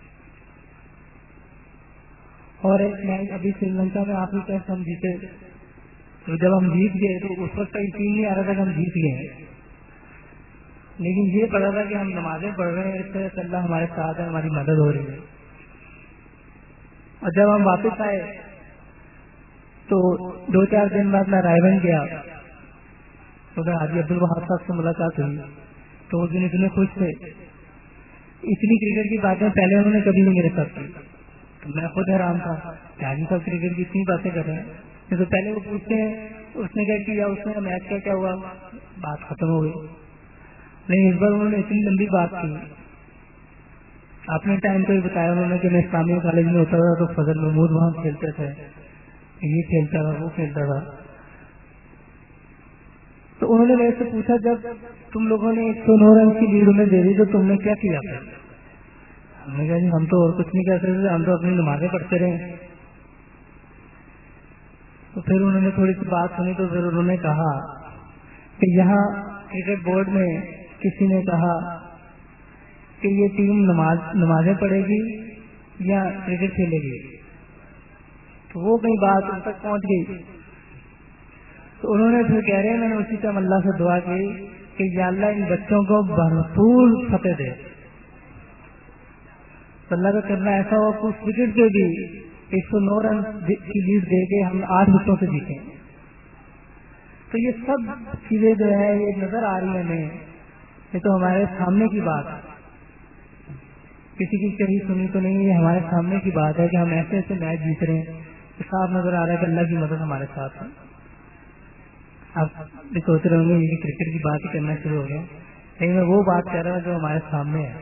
اور ایک میچ ابھی سری لنکا میں آخری ٹیسٹ ہم جیتے، تو جب ہم جیت گئے تو اس وقت یقین نہیں آ رہا تھا کہ ہم جیت گئے ہیں، لیکن یہ پتا تھا کہ ہم نمازیں پڑھ رہے ہیں، اس طرح سے اللہ ہمارے ساتھ ہے، ہماری مدد ہو رہی ہے. اور جب ہم واپس آئے تو 2-4 دن بعد میں رائے بن گیا، ادھر حاجی عبد الوہاب صاحب سے ملاقات ہوئی. تو اس دن اتنے خوش تھے، اتنی کرکٹ کی باتیں پہلے انہوں نے کبھی نہیں میرے ساتھ کی. تو میں خود حیران تھا کہ حاجی صاحب کرکٹ کی اتنی باتیں کر رہے ہیں. تو پہلے وہ پوچھتے ہیں اس نے کیا کیا، اس نے میچ کیا ہوا، بات ختم ہو گئی. نہیں اس بار انہوں نے اتنی لمبی بات کی، اپنے ٹائم پہ بتایا انہوں نے کہ میں اسلامیہ کالج میں ہوتا تھا تو فضل محمود وہاں کھیلتے تھے، یہ کھیلتا تھا وہ کھیلتا تھا. تو انہوں نے میرے سے پوچھا جب تم لوگوں نے 109 رن کی لیڈ انہیں دے دی تو تم نے کیا کیا تھا؟ ہم نے کہا جی ہم تو اور کچھ نہیں کر سکتے تھے، ہم تو اپنی نمازیں پڑھتے رہے. تو پھر انہوں نے تھوڑی سی بات سنی تو پھر انہوں نے کہا کہ یہاں کرکٹ بورڈ میں کسی نے کہا کہ یہ ٹیم نمازیں پڑھے گی یا کرکٹ کھیلے گی. تو وہ کئی بات ان تک پہنچ گئی. تو انہوں نے پھر کہہ رہے ہیں میں نے اسی ٹائم اللہ سے دعا کی کہ یا اللہ ان بچوں کو بھرپور فتح دے. تو اللہ کا کرنا ایسا ہو کہ کرکٹ پہ بھی 109 رن کی لیڈ دے کے ہم 8 وکٹوں سے جیتے. تو یہ سب چیزیں جو ہے یہ نظر آ رہی ہیں ہمیں، یہ تو ہمارے سامنے کی بات ہے، کسی کی کہیں سنی تو نہیں، یہ ہمارے سامنے کی بات ہے کہ ہم ایسے ایسے میچ جیت رہے ہیں. صاف نظر آ رہا ہے کہ اللہ کی مدد ہمارے ساتھ ہے. آپ بھی سوچ رہے ہوں گے یہ کرکٹ کی بات ہی کرنا شروع ہو گیا، لیکن میں وہ بات کہہ رہا ہوں جو ہمارے سامنے ہے.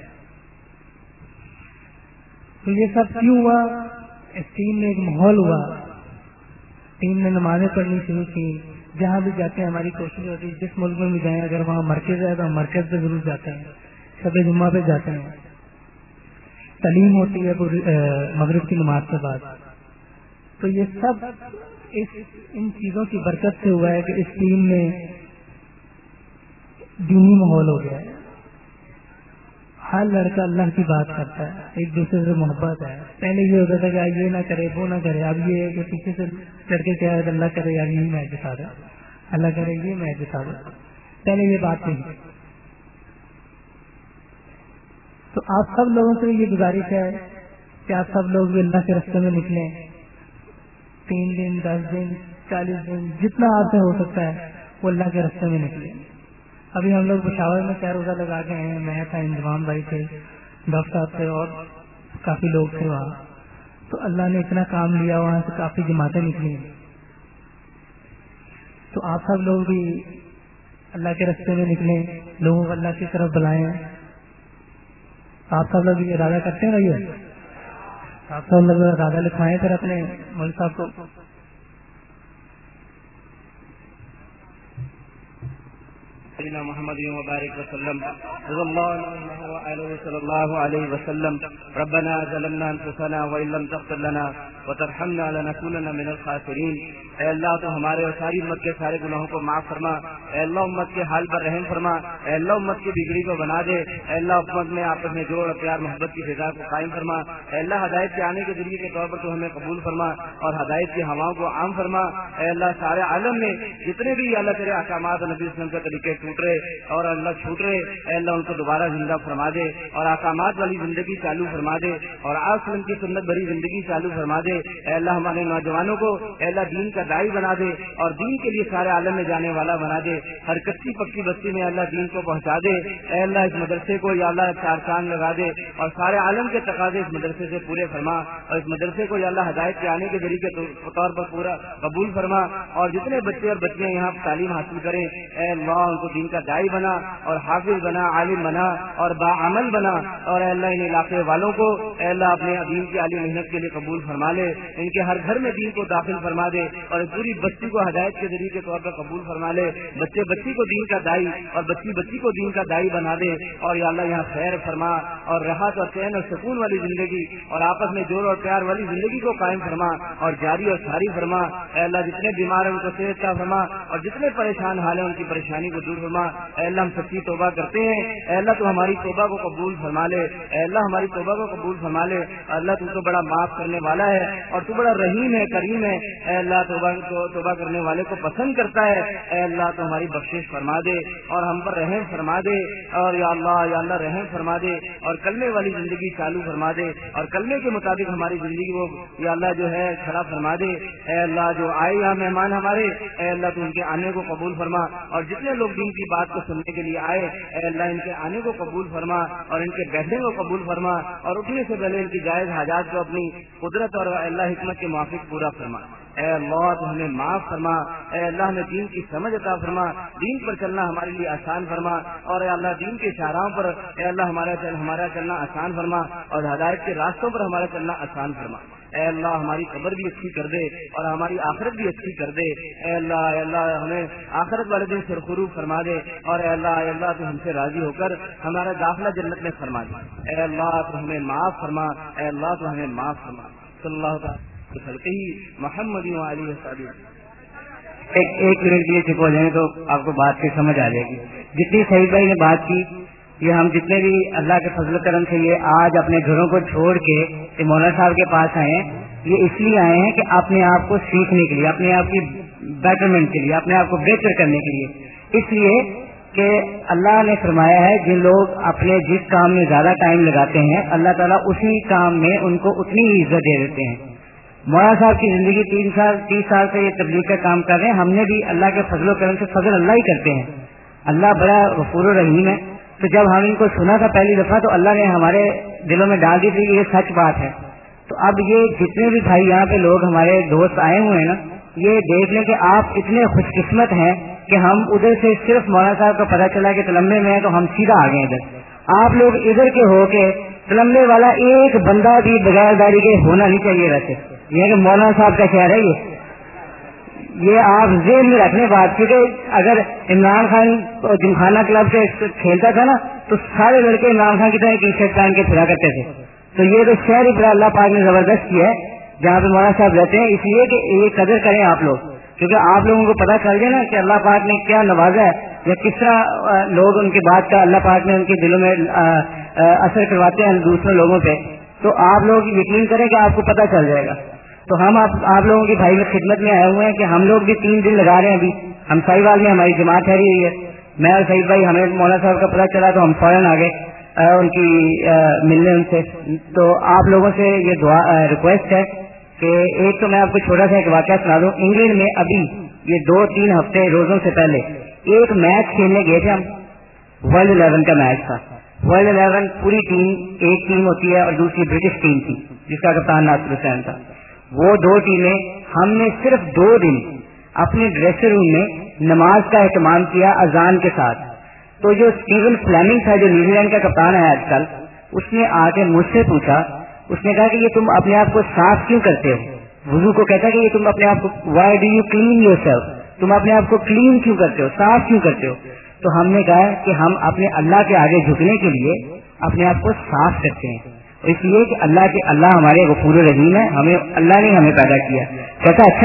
تو یہ سب کیوں ہوا؟ اس ٹیم میں ایک ماحول ہوا، ٹیم نے نمازیں پڑھنی شروع کی. جہاں بھی جاتے ہیں ہماری کوشش ہوتی ہے جس ملک میں بھی جائیں، اگر وہاں مرکز ہے تو ہم مرکز پہ ضرور جاتے ہیں، شب جمعہ پہ جاتے ہیں. تعلیم ہوتی ہے مغرب کی نماز کے بعد. تو یہ سب ان چیزوں کی برکت سے ہوا ہے کہ اس ٹیم میں دینی ماحول ہو گیا ہے. ہر لڑکا اللہ کی بات کرتا ہے، ایک دوسرے سے محبت ہے. پہلے یہ ہوتا تھا کہ یہ نہ کرے وہ نہ کرے، اب یہ ہے کہ پیچھے سے لڑکے کہہ رہے اللہ کرے یار یہ میچ جتا دے، اللہ کرے یہ میچ جتا دے. پہلے یہ بات نہیں. تو آپ سب لوگوں سے یہ گزارش ہے کہ آپ سب لوگ بھی اللہ کے راستے میں نکلیں. 3 دن 10 دن 40 دن جتنا آپ سے ہو سکتا ہے وہ اللہ کے راستے میں نکلیں. ابھی ہم لوگ پشاور میں 4 روزہ لگا کے آئے ہیں. میں تھا، انضمام بھائی تھے، ڈاکٹر صاحب تھے اور کافی لوگ تھے وہاں. تو اللہ نے اتنا کام لیا، وہاں سے کافی جماعتیں نکلی. تو آپ سب لوگ بھی اللہ کے راستے میں نکلیں، لوگوں کو اللہ کی طرف بلائیں. آپ سب لوگ یہ ارادہ کرتے ہیں بھائی، آپ سب لوگ ارادہ لکھوائیں پھر اپنے مول صاحب کو. سيدنا محمد وبارك وسلم رضي الله عنه وآله صلى الله عليه وسلم. ربنا ظلمنا أنفسنا وإن لم تغفر لنا وترحمنا لنكونن من الخاسرين. اے اللہ تو ہمارے اور ساری امت کے سارے گناہوں کو معاف فرما. اے اللہ امت کے حال پر رحم فرما. اے اللہ امت کی بگڑی کو بنا دے. اے اللہ امت میں آپس میں جوڑ اور پیار محبت کی فضا کو قائم فرما. اے اللہ ہدایت کے آنے کے ذریعے کے طور پر تو ہمیں قبول فرما اور ہدایت کی ہواؤں کو عام فرما. اے اللہ سارے عالم میں جتنے بھی اللہ تیرے احکامات اور نبی وسلم کے طریقے ٹوٹ رہے اور اللہ چھوٹ رہے, اے اللہ ان کو دوبارہ زندہ فرما دے اور احکامات والی زندگی چالو فرما دے اور آپ وسلم کی سنت بھری زندگی چالو فرما دے. اے اللہ ہمارے نوجوانوں کو اے اللہ دین کا داعی بنا دے اور دین کے لیے سارے عالم میں جانے والا بنا دے. ہر کچی پکی بستی میں اللہ دین کو پہنچا دے. اے اللہ اس مدرسے کو یا اللہ چار چاند لگا دے اور سارے عالم کے تقاضے اس مدرسے سے پورے فرما اور اس مدرسے کو یا اللہ ہدایت کے آنے کے ذریعے کے طور پر پورا قبول فرما. اور جتنے بچے اور بچیاں یہاں تعلیم حاصل کریں اے اللہ ان کو دین کا داعی بنا اور حافظ بنا, عالم بنا اور باعمل بنا. اور اے اللہ ان علاقے والوں کو اے اللہ اپنے دین کی عالی محنت کے لیے قبول فرما لے. ان کے ہر گھر میں دین کو داخل فرما دے اور اس پوری بستی کو ہدایت کے ذریعے کے طور پر قبول فرما لے. بچے بچی کو دین کا داعی اور بچی بچی کو دین کا داعی بنا دے. اور یا اللہ یہاں خیر فرما اور راحت اور چین اور سکون والی زندگی اور آپس میں جوڑ اور پیار والی زندگی کو قائم فرما اور جاری اور ساری فرما. اے اللہ جتنے بیمار ہیں ان کو صحت کا فرما اور جتنے پریشان حال ہیں ان کی پریشانی کو دور فرما. اے اللہ ہم سچی توبہ کرتے ہیں. اے اللہ تو ہماری توبہ کو قبول فرما لے. اے اللہ ہماری توبہ کو قبول فرما لے. اللہ تو بڑا معاف کرنے والا ہے اور تو بڑا رحیم ہے, کریم ہے. اے اللہ توبہ کرنے والے کو پسند کرتا ہے. اے اللہ تو ہماری بخشش فرما دے اور ہم پر رحم فرما دے. اور یا اللہ رحم فرما دے اور کلمے والی زندگی چالو فرما دے اور کلمے کے مطابق ہماری زندگی کو یا اللہ جو ہے کھڑا فرما دے. اے اللہ جو آئے یہاں مہمان ہمارے اے اللہ تو ان کے آنے کو قبول فرما اور جتنے لوگ دین کی بات کو سننے کے لیے آئے اے اللہ ان کے آنے کو قبول فرما اور ان کے بیٹھنے کو قبول فرما اور اٹھنے سے پہلے ان کی جائز حاجات کو اپنی قدرت اور اللہ حکمت کے موافق پورا فرما. اے اللہ تو ہمیں معاف فرما. اے اللہ ہمیں دین کی سمجھ عطا فرما. دین پر چلنا ہمارے لیے آسان فرما اور اے اللہ دین کے شاہراہوں پر اے اللہ ہمارا چلنا آسان فرما اور ہدایت کے راستوں پر ہمارا چلنا آسان فرما. اے اللہ ہماری قبر بھی اچھی کر دے اور ہماری آخرت بھی اچھی کر دے. اے اللہ ہمیں آخرت والے دن سرخروب فرما دے اور اے اللہ تو ہم سے راضی ہو کر ہمارا داخلہ جنت میں فرما دے. اے اللہ تو ہمیں معاف فرما. اے اللہ تو ہمیں معاف فرما. صلی اللہ تعالی محمد علی وسلم. ایک منٹ کے لیے چپ ہو جائیں تو آپ کو بات کی سمجھ آ جائے گی. جتنی سعید بھائی نے بات کی یہ ہم جتنے بھی اللہ کے فضل کرم سے یہ آج اپنے گھروں کو چھوڑ کے مولانا صاحب کے پاس آئے ہیں, یہ اس لیے آئے ہیں کہ اپنے آپ کو سیکھنے کے لیے, اپنے آپ کی بیٹرمنٹ کے لیے, اپنے آپ کو بہتر کرنے کے لیے. اس لیے کہ اللہ نے فرمایا ہے جن لوگ اپنے جس کام میں زیادہ ٹائم لگاتے ہیں اللہ تعالیٰ اسی کام میں ان کو اتنی ہی عزت دے دیتے ہیں. مولانا صاحب کی زندگی 30 سال سے یہ تبلیغ کا کام کر رہے ہیں. ہم نے بھی اللہ کے فضل و کرم سے فضل اللہ ہی کرتے ہیں. اللہ بڑا غفور و رحیم ہے. تو جب ہم ان کو سنا تھا پہلی دفعہ تو اللہ نے ہمارے دلوں میں ڈال دی تھی یہ سچ بات ہے. تو اب یہ جتنے بھی بھائی یہاں پہ لوگ ہمارے دوست آئے ہوئے ہیں نا, یہ دیکھ لیں کہ آپ اتنے خوش قسمت ہیں کہ ہم ادھر سے صرف مولانا صاحب کا پتہ چلا کہ تلمبے میں ہے تو ہم سیدھا آ گئے ادھر. آپ لوگ ادھر کے ہو کے تلمبے والا ایک بندہ بھی بغیر داڑھی کے ہونا نہیں چاہیے. ویسے یہ کہ مولانا صاحب کا شہر ہے یہ آپ ذہن میں رکھنے بات, کیونکہ اگر عمران خان جمخانہ کلب سے کھیلتا تھا نا تو سارے لڑکے عمران خان کی طرح ٹی شرٹ پہن کے پھرا کرتے تھے. تو یہ تو شہر ہی اللہ پاک نے زبردست کیا ہے جہاں پہ مولانا صاحب رہتے ہیں. اس لیے کہ یہ قدر کریں آپ لوگ, کیونکہ آپ لوگوں کو پتا چل گیا نا کہ اللہ پاک نے کیا نوازا ہے یا کس طرح لوگ ان کی بات کا اللہ پاک نے ان کے دلوں میں اثر کرواتے ہیں دوسرے لوگوں پہ. تو آپ لوگ یقین کریں کہ آپ کو پتا چل جائے گا. تو ہم آپ لوگوں کی بھائی میں خدمت میں آئے ہوئے ہیں کہ ہم لوگ بھی 3 دن لگا رہے ہیں. ابھی ہم سائیوال میں ہماری جماعت ٹھہری ہوئی ہے. میں اور سعید بھائی ہمیں مولانا صاحب کا پتہ چلا تو ہم فوراً آ گئے ان کی ملنے ان سے. تو آپ لوگوں سے یہ دعا ریکویسٹ ہے کہ ایک تو میں آپ کو چھوٹا سا ایک واقعہ سنا دوں. انگلینڈ میں ابھی یہ 2-3 ہفتے روزوں سے پہلے ایک میچ کھیلنے گئے تھے ہم. ورلڈ 11 کا میچ تھا. ورلڈ 11 پوری ٹیم, ایک ٹیم ہوتی ہے اور دوسری برٹش ٹیم تھی جس کا کپتان ناصر حسین تھا. وہ 2 ٹیمیں, ہم نے صرف 2 دن اپنے ڈریسنگ روم میں نماز کا اہتمام کیا اذان کے ساتھ. تو جو اسٹیون فلیمنگ تھا جو نیوزی لینڈ کا کپتان ہے آج کل, اس نے آ کے مجھ سے پوچھا, اس نے کہا کہ یہ تم اپنے آپ کو صاف کیوں کرتے ہو؟ وضو کو کہتا ہے کہ یہ تم اپنے آپ کو why do you clean yourself, تم اپنے آپ کو کلین کیوں کرتے ہو, صاف کیوں کرتے ہو؟ تو ہم نے کہا کہ ہم اپنے اللہ کے آگے جھکنے کے لیے اپنے آپ کو صاف کرتے ہیں. اس لیے کہ اللہ ہمارے غفور رحیم ہے, ہمیں اللہ نے ہمیں پیدا کیا. کہتا اچھا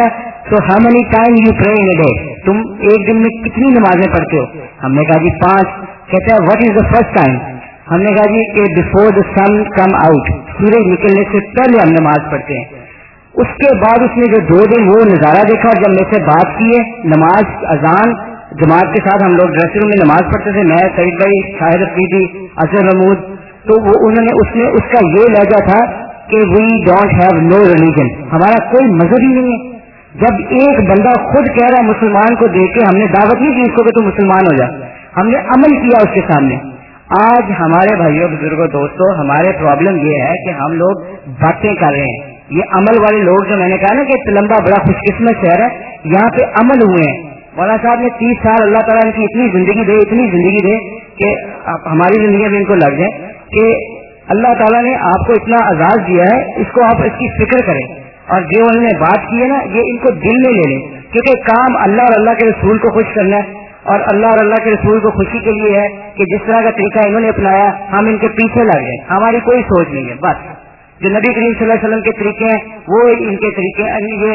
So how many times you pray in a day? तुम एक दिन में कितनी नमाजें पढ़ते हो? हमने कहा जी 5. कहता है what is the first time? हमने कहा जी कि before the sun come out, सूरज निकलने से पहले हम नमाज पढ़ते हैं. उसके बाद उसने जो 2 दिन वो नजारा देखा, जब मेरे से बात की है, नमाज अजान जमात के साथ हम लोग ड्रेसिंग रूम में नमाज पढ़ते थे, मैं सईद भाई, शाहिद अफरीदी, अजहर महमूद, तो वो उसने उसका ये लहजा था कि we don't have no religion, हमारा कोई मजहब ही नहीं है. जब एक बंदा खुद कह रहा है मुसलमान को देख के, हमने दावत नहीं की इसको कि तू मुसलमान हो जा, हमने अमल किया उसके सामने. आज हमारे भाइयों बुजुर्गों दोस्तों, हमारे प्रॉब्लम ये है कि हम लोग बातें कर रहे हैं. ये अमल वाले लोग जो मैंने कहा ना कि तलंबा बड़ा खुशकिस्मत शहर है, यहाँ पे अमल हुए हैं. मौलाना साहब ने 30 साल अल्लाह ताला इनकी इतनी जिंदगी दे कि हमारी जिंदगी में इनको लग जाए कि अल्लाह ताला ने आपको इतना आजाद दिया है, इसको आप इसकी फिक्र करें. और जो उन्होंने बात की है ना, ये इनको दिल में ले लें, क्योंकि काम अल्लाह और अल्लाह के रसूल को खुश करना है. और अल्लाह और अल्लाह के रसूल को खुशी के लिए है कि जिस तरह का तरीका इन्होंने अपनाया हम इनके पीछे लग गए. हमारी कोई सोच नहीं है. बस जो नबी करीम सल्लल्लाहु अलैहि वसल्लम के तरीके हैं वो इनके तरीके, ये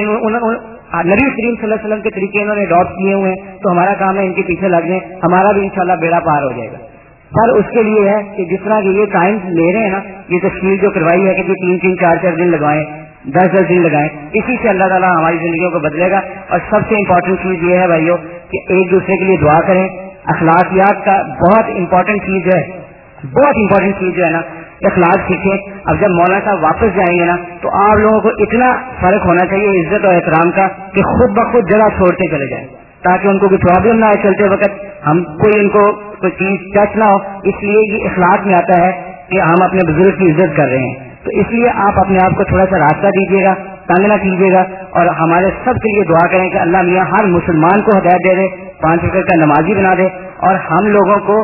नबी करीम सल्लल्लाहु अलैहि वसल्लम के तरीके इन्होंने अडॉप्ट किए हुए हैं. तो हमारा काम है इनके पीछे लग जाए, हमारा भी इंशाल्लाह बेड़ा पार हो जाएगा. पर उसके लिए है कि जिस तरह के ये टाइम ले रहे हैं ना, ये तस्वीर जो करवाई है कि 3-3, 4-4 दिन लगाएं, 10-10 दिन लगाएं, इसी से अल्लाह ताला हमारी जिंदगियों को बदलेगा. और सबसे इम्पोर्टेंट चीज ये है भाइयों कि एक दूसरे के लिए दुआ करें. अखलाकियात का बहुत इम्पोर्टेंट चीज है, बहुत इम्पोर्टेंट चीज जो है ना, अखलाक सीखें. अब जब मौलाना साहब वापस जाएंगे ना, तो आप लोगों को इतना फर्क होना चाहिए इज्जत और एहतराम का कि खुद ब खुद जगह छोड़ते चले जाएं, ताकि उनको कोई प्रॉब्लम ना आए चलते वक्त, हम कोई उनको कोई चीज टच ना हो. इसलिए ये अखलाक में आता है कि हम अपने बुजुर्ग की इज्जत कर रहे हैं. तो इसलिए आप अपने आप को थोड़ा सा रास्ता दीजिएगा, तंग ना कीजिएगा. और हमारे सब के लिए दुआ करें कि अल्लाह मियाँ हर मुसलमान को हिदायत दे दे, 5 वक्त का नमाजी बना दे, और हम लोगों को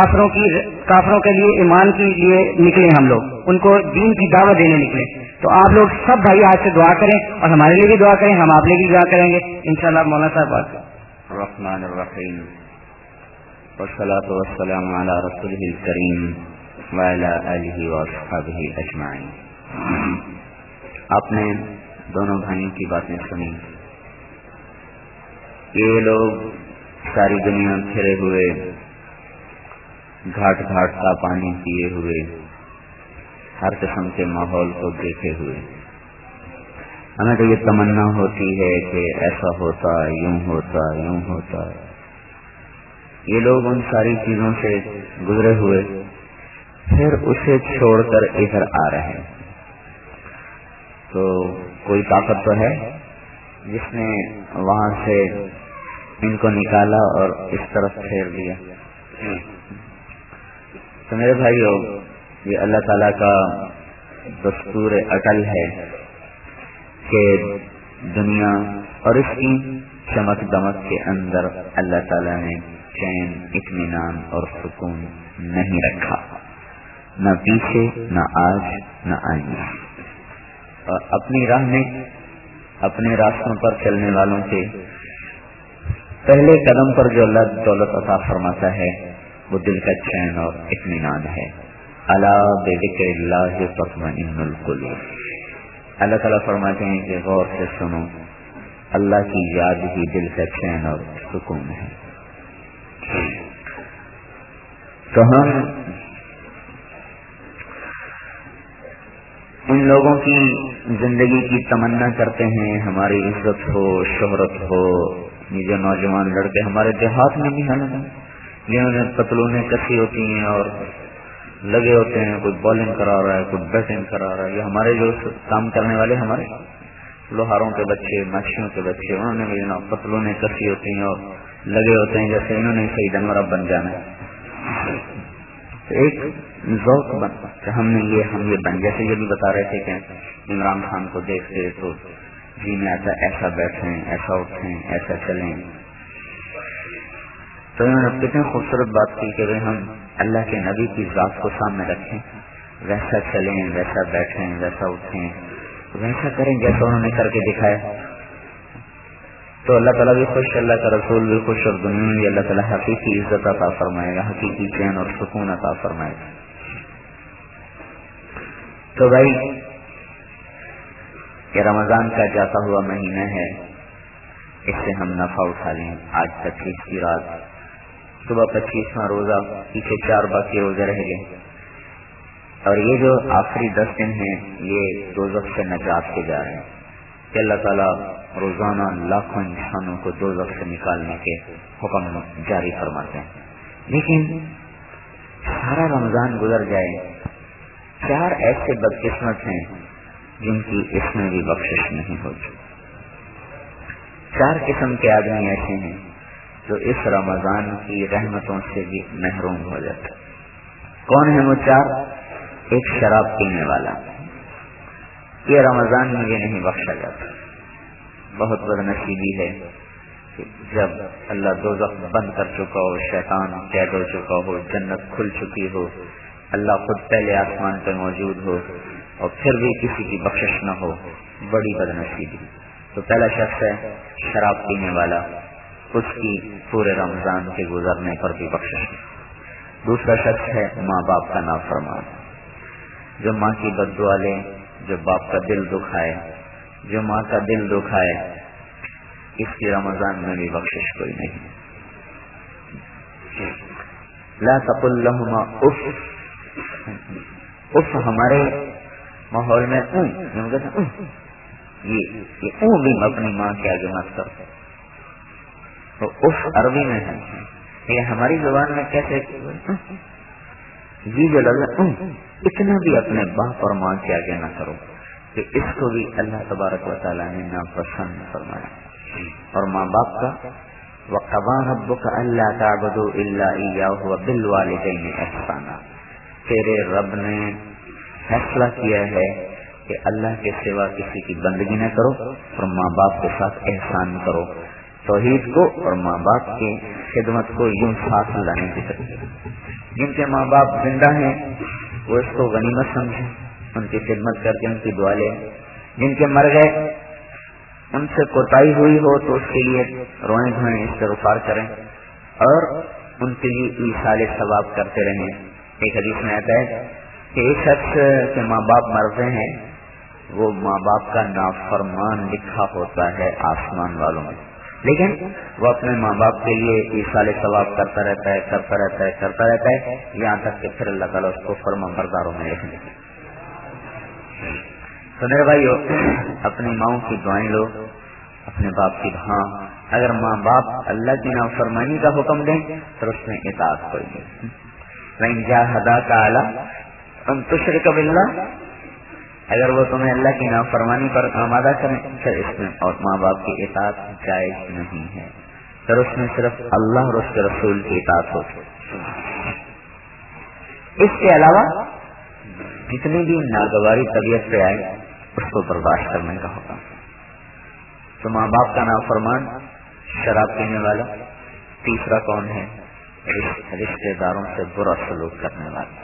काफरों के लिए ईमान के लिए निकले, हम लोग उनको दीन की दावत देने निकले. तो आप लोग सब भाई आज से दुआ करें और हमारे लिए भी दुआ करें, हम आप लिए भी दुआ करेंगे इंशाल्लाह. मौलाना साहब बात करें. रहमान रहीम वस्सलातु वस्सलामु अला रसूलिल करीम व अला आलिहि व अस्हाबिहि अजमाइन. आपने दोनों भाइयों की बातें सुनी. ये लोग सारी दुनिया फिरे हुए, घाट घाट का पानी पिए हुए, हर किस्म के माहौल को देखे हुए, हमें तो ये तमन्ना होती है कि ऐसा होता, यूं होता, यूं होता. ये लोग उन सारी चीजों से गुजरे हुए फिर उसे छोड़कर इधर आ रहे हैं. तो कोई ताकत तो है जिसने वहां से इनको निकाला और इस तरफ फेर दिया. तो मेरे भाइयों, ये अल्लाह ताला का दस्तूर अटल है कि दुनिया और इसकी चमक दमक के अंदर अल्लाह ताला ने चैन, इत्मीनान और सुकून नहीं रखा, न पीछे, न आज, न आगे. और अपनी राह में, अपने रास्तों पर चलने वालों के पहले कदम पर जो अल्लाह दौलत अता फरमाता है वो दिल का चैन और इत्मीनान है. अला बिज़िक्रिल्लाहि तत्मइन्नुल क़ुलूब. अल्लाह ताला फरमाते हैं कि गौर से सुनो, अल्लाह की याद ही दिल का चैन और सुकून है. तो हम इन लोगों की जिंदगी की तमन्ना करते हैं, हमारी इज्जत हो, शोहरत हो. ये जो नौजवान लड़के हमारे देहात में भी हैं, जिन्होंने पतलूनें कसी होती हैं और लगे होते हैं, कोई बॉलिंग करा रहा है, कोई बैटिंग करा रहा है. ये हमारे जो काम करने वाले हमारे लोहारों के बच्चे, मच्छियों के बच्चे, उन्होंने भी पतलूनें कसी होती हैं और लगे होते हैं जैसे इन्होंने सही जानवर बन जाना है. तो एक ज़ौक़ बन हम ये बन, जैसे ये भी बता रहे थे कि इमरान खान को देखते तो जी में आता ऐसा बैठें, ऐसा उठें, ऐसा चलें. तो इन्होंने कितनी खूबसूरत बात की कि हम अल्लाह के नबी की जात को सामने रखें, वैसा चलें, वैसा बैठें, वैसा उठें, वैसा करें जैसा उन्होंने करके दिखाया. तो अल्लाह ताला भी खुश, अल्लाह का रसूल भी खुश, और दुनिया में भी अल्लाह ताला हकीकी इज्जत अता फरमाएगा, हकीकी चैन और सुकून अता फरमाएगा. तो भाई ये रमजान का जाता हुआ महीना है, اس سے ہم نفع اٹھا لیں. آج 25 کی رات، صبح 25واں روزہ، پیچھے 4 باقی روزے رہ گئے، اور یہ جو آخری 10 دن ہیں یہ دوزخ سے نجات کے جا رہے ہیں کہ اللہ تعالیٰ روزانہ لاکھوں انسانوں کو دوزخ سے نکالنے کے حکم جاری فرماتے ہیں. لیکن سارا رمضان گزر جائے، 4 ایسے بدقسمت ہیں جن کی اس میں بھی بخشش نہیں ہوتی. 4 قسم کے آدمی ایسے ہیں جو اس رمضان کی رحمتوں سے بھی محروم ہو جاتے. کون ہے وہ 4؟ ایک شراب پینے والا، یہ رمضان میں یہ نہیں بخشا جاتا. بہت بد نصیبی ہے کہ جب اللہ دوزخ بند کر چکا ہو، شیطان قید ہو چکا ہو، جنت کھل چکی ہو، اللہ خود پہلے آسمان پہ موجود ہو، اور پھر بھی کسی کی بخشش نہ ہو، بڑی بد نصیبی. تو پہلا شخص ہے شراب پینے والا، اس کی پورے رمضان کے گزرنے پر بھی بخشش نہیں. دوسرا شخص ہے ماں باپ کا نافرمان، جو ماں کی بد دعا لے، جو باپ کا دل دکھائے، جو ماں کا دل دکھائے، اس کی رمضان میں بھی بخشش کوئی نہیں. لا تقل لهما اف. اف ہمارے ماحول میں یہ بھی اپنی ماں کے آگے مت کرتے. تو اف عربی میں ہے، یہ ہماری زبان میں کیسے یہ جو لفظ اتنا بھی اپنے باپ اور ماں کے آگے نہ کرو، کہ اس کو بھی اللہ تبارک و تعالیٰ نے ناپسند فرمایا. اور ماں باپ کا وَقَضَىٰ رَبُّكَ أَلَّا تَعْبُدُوا إِلَّا إِيَّاهُ وَبِالْوَالِدَيْنِ إِحْسَانًا. تیرے رب نے فیصلہ کیا ہے کہ اللہ کے سوا کسی کی بندگی نہ کرو، اور ماں باپ کے ساتھ احسان کرو. توحید کو اور ماں باپ کی خدمت کو یوں ساتھ لانے کی ضرورت. جن کے ماں باپ زندہ ہیں وہ اس کو غنیمت سمجھیں، ان کی خدمت کر کے ان کی دعا لیں. جن کے مر گئے، ان سے کوتاہی ہوئی ہو تو اس کے لیے روئیں دھوئیں استغفار کریں، اور ان کے لیے ایصال ثواب کرتے رہیں. ایک حدیث میں آتا ہے کہ ایک شخص کے ماں باپ مرتے ہیں، وہ ماں باپ کا نافرمان لکھا ہوتا ہے آسمان والوں میں، لیکن وہ اپنے ماں باپ کے لیے ایصال ثواب کرتا رہتا ہے یہاں تک کہ پھر اللہ تعالیٰ اس کو فرمانبرداروں میں رکھیں. تو میرے بھائیو، اپنی ماؤں کی دعائیں لو، اپنے باپ کی. ہاں، اگر ماں باپ اللہ کی نافرمانی کا حکم دیں تو اس میں اطاعت کوئی نہیں. وَإِنْ جَاهَدَاكَ عَلَىٰ أَن تُشْرِكَ بِاللَّهِ، اگر وہ تمہیں اللہ کی نافرمانی پر آمادہ کریں پھر اس میں اور ماں باپ کی اطاعت جائز نہیں ہے، پھر اس میں صرف اللہ اور اس کے رسول کی اطاعت ہوتی. اس کے علاوہ جتنی بھی ناگواری طبیعت پہ آئے اس کو برداشت کرنے کا ہوگا. تو ماں باپ کا نافرمان، شراب پینے والا. تیسرا کون ہے؟ رشتے داروں سے برا سلوک کرنے والا،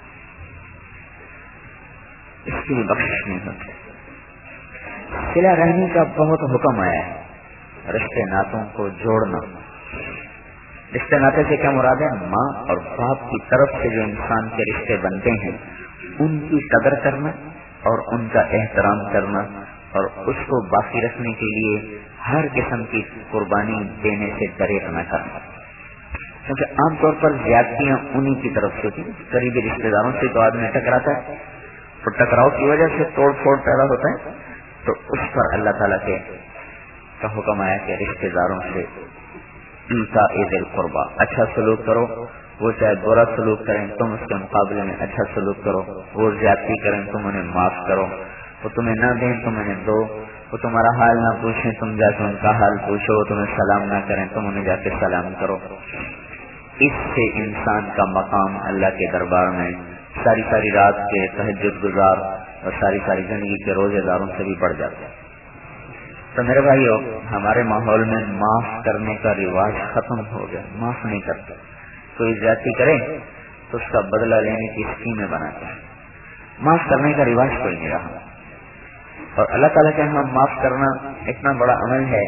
اس کی بھی بخشش نہیں ہوتی. صلہ رحمی کا بہت حکم آیا ہے، رشتے ناتوں کو جوڑنا. رشتے ناتے سے کیا مراد ہے؟ ماں اور باپ کی طرف سے جو انسان کے رشتے بنتے ہیں ان کی قدر کرنا اور ان کا احترام کرنا، اور اس کو باقی رکھنے کے لیے ہر قسم کی قربانی دینے سے دریغ نہ کرنا. کیونکہ عام طور پر زیادتیاں انہی کی طرف سے ہوتی. قریبی رشتے داروں سے تو آدمی ٹکراتا ہے، تو ٹکراؤ کی وجہ سے توڑ پھوڑ پیدا ہوتا ہے. تو اس پر اللہ تعالیٰ کا حکم آیا کہ رشتے داروں سے ایذا ذی القربیٰ اچھا سلوک کرو. وہ چاہے برا سلوک کریں تم اس کے مقابلے میں اچھا سلوک کرو. وہ زیادتی کریں تم انہیں معاف کرو. وہ تمہیں نہ دیں تم انہیں دو. وہ تمہارا حال نہ پوچھیں تم جا کے ان کا حال پوچھو. وہ تمہیں سلام نہ کریں تم انہیں جا کے سلام کرو. اس سے انسان کا مقام اللہ کے دربار میں ساری رات کے تہجد گزار اور ساری زندگی کے روزے داروں سے بھی بڑھ جاتا ہے. تو میرے بھائیو، ہمارے ماحول میں معاف کرنے کا رواج ختم ہو گیا. معاف نہیں کرتے. کوئی زیادتی کرے تو اس کا بدلہ لینے کی اسکیمیں بناتے ہیں. معاف کرنے کا رواج کوئی نہیں رہا. اور اللہ تعالیٰ کے ہاں معاف کرنا اتنا بڑا عمل ہے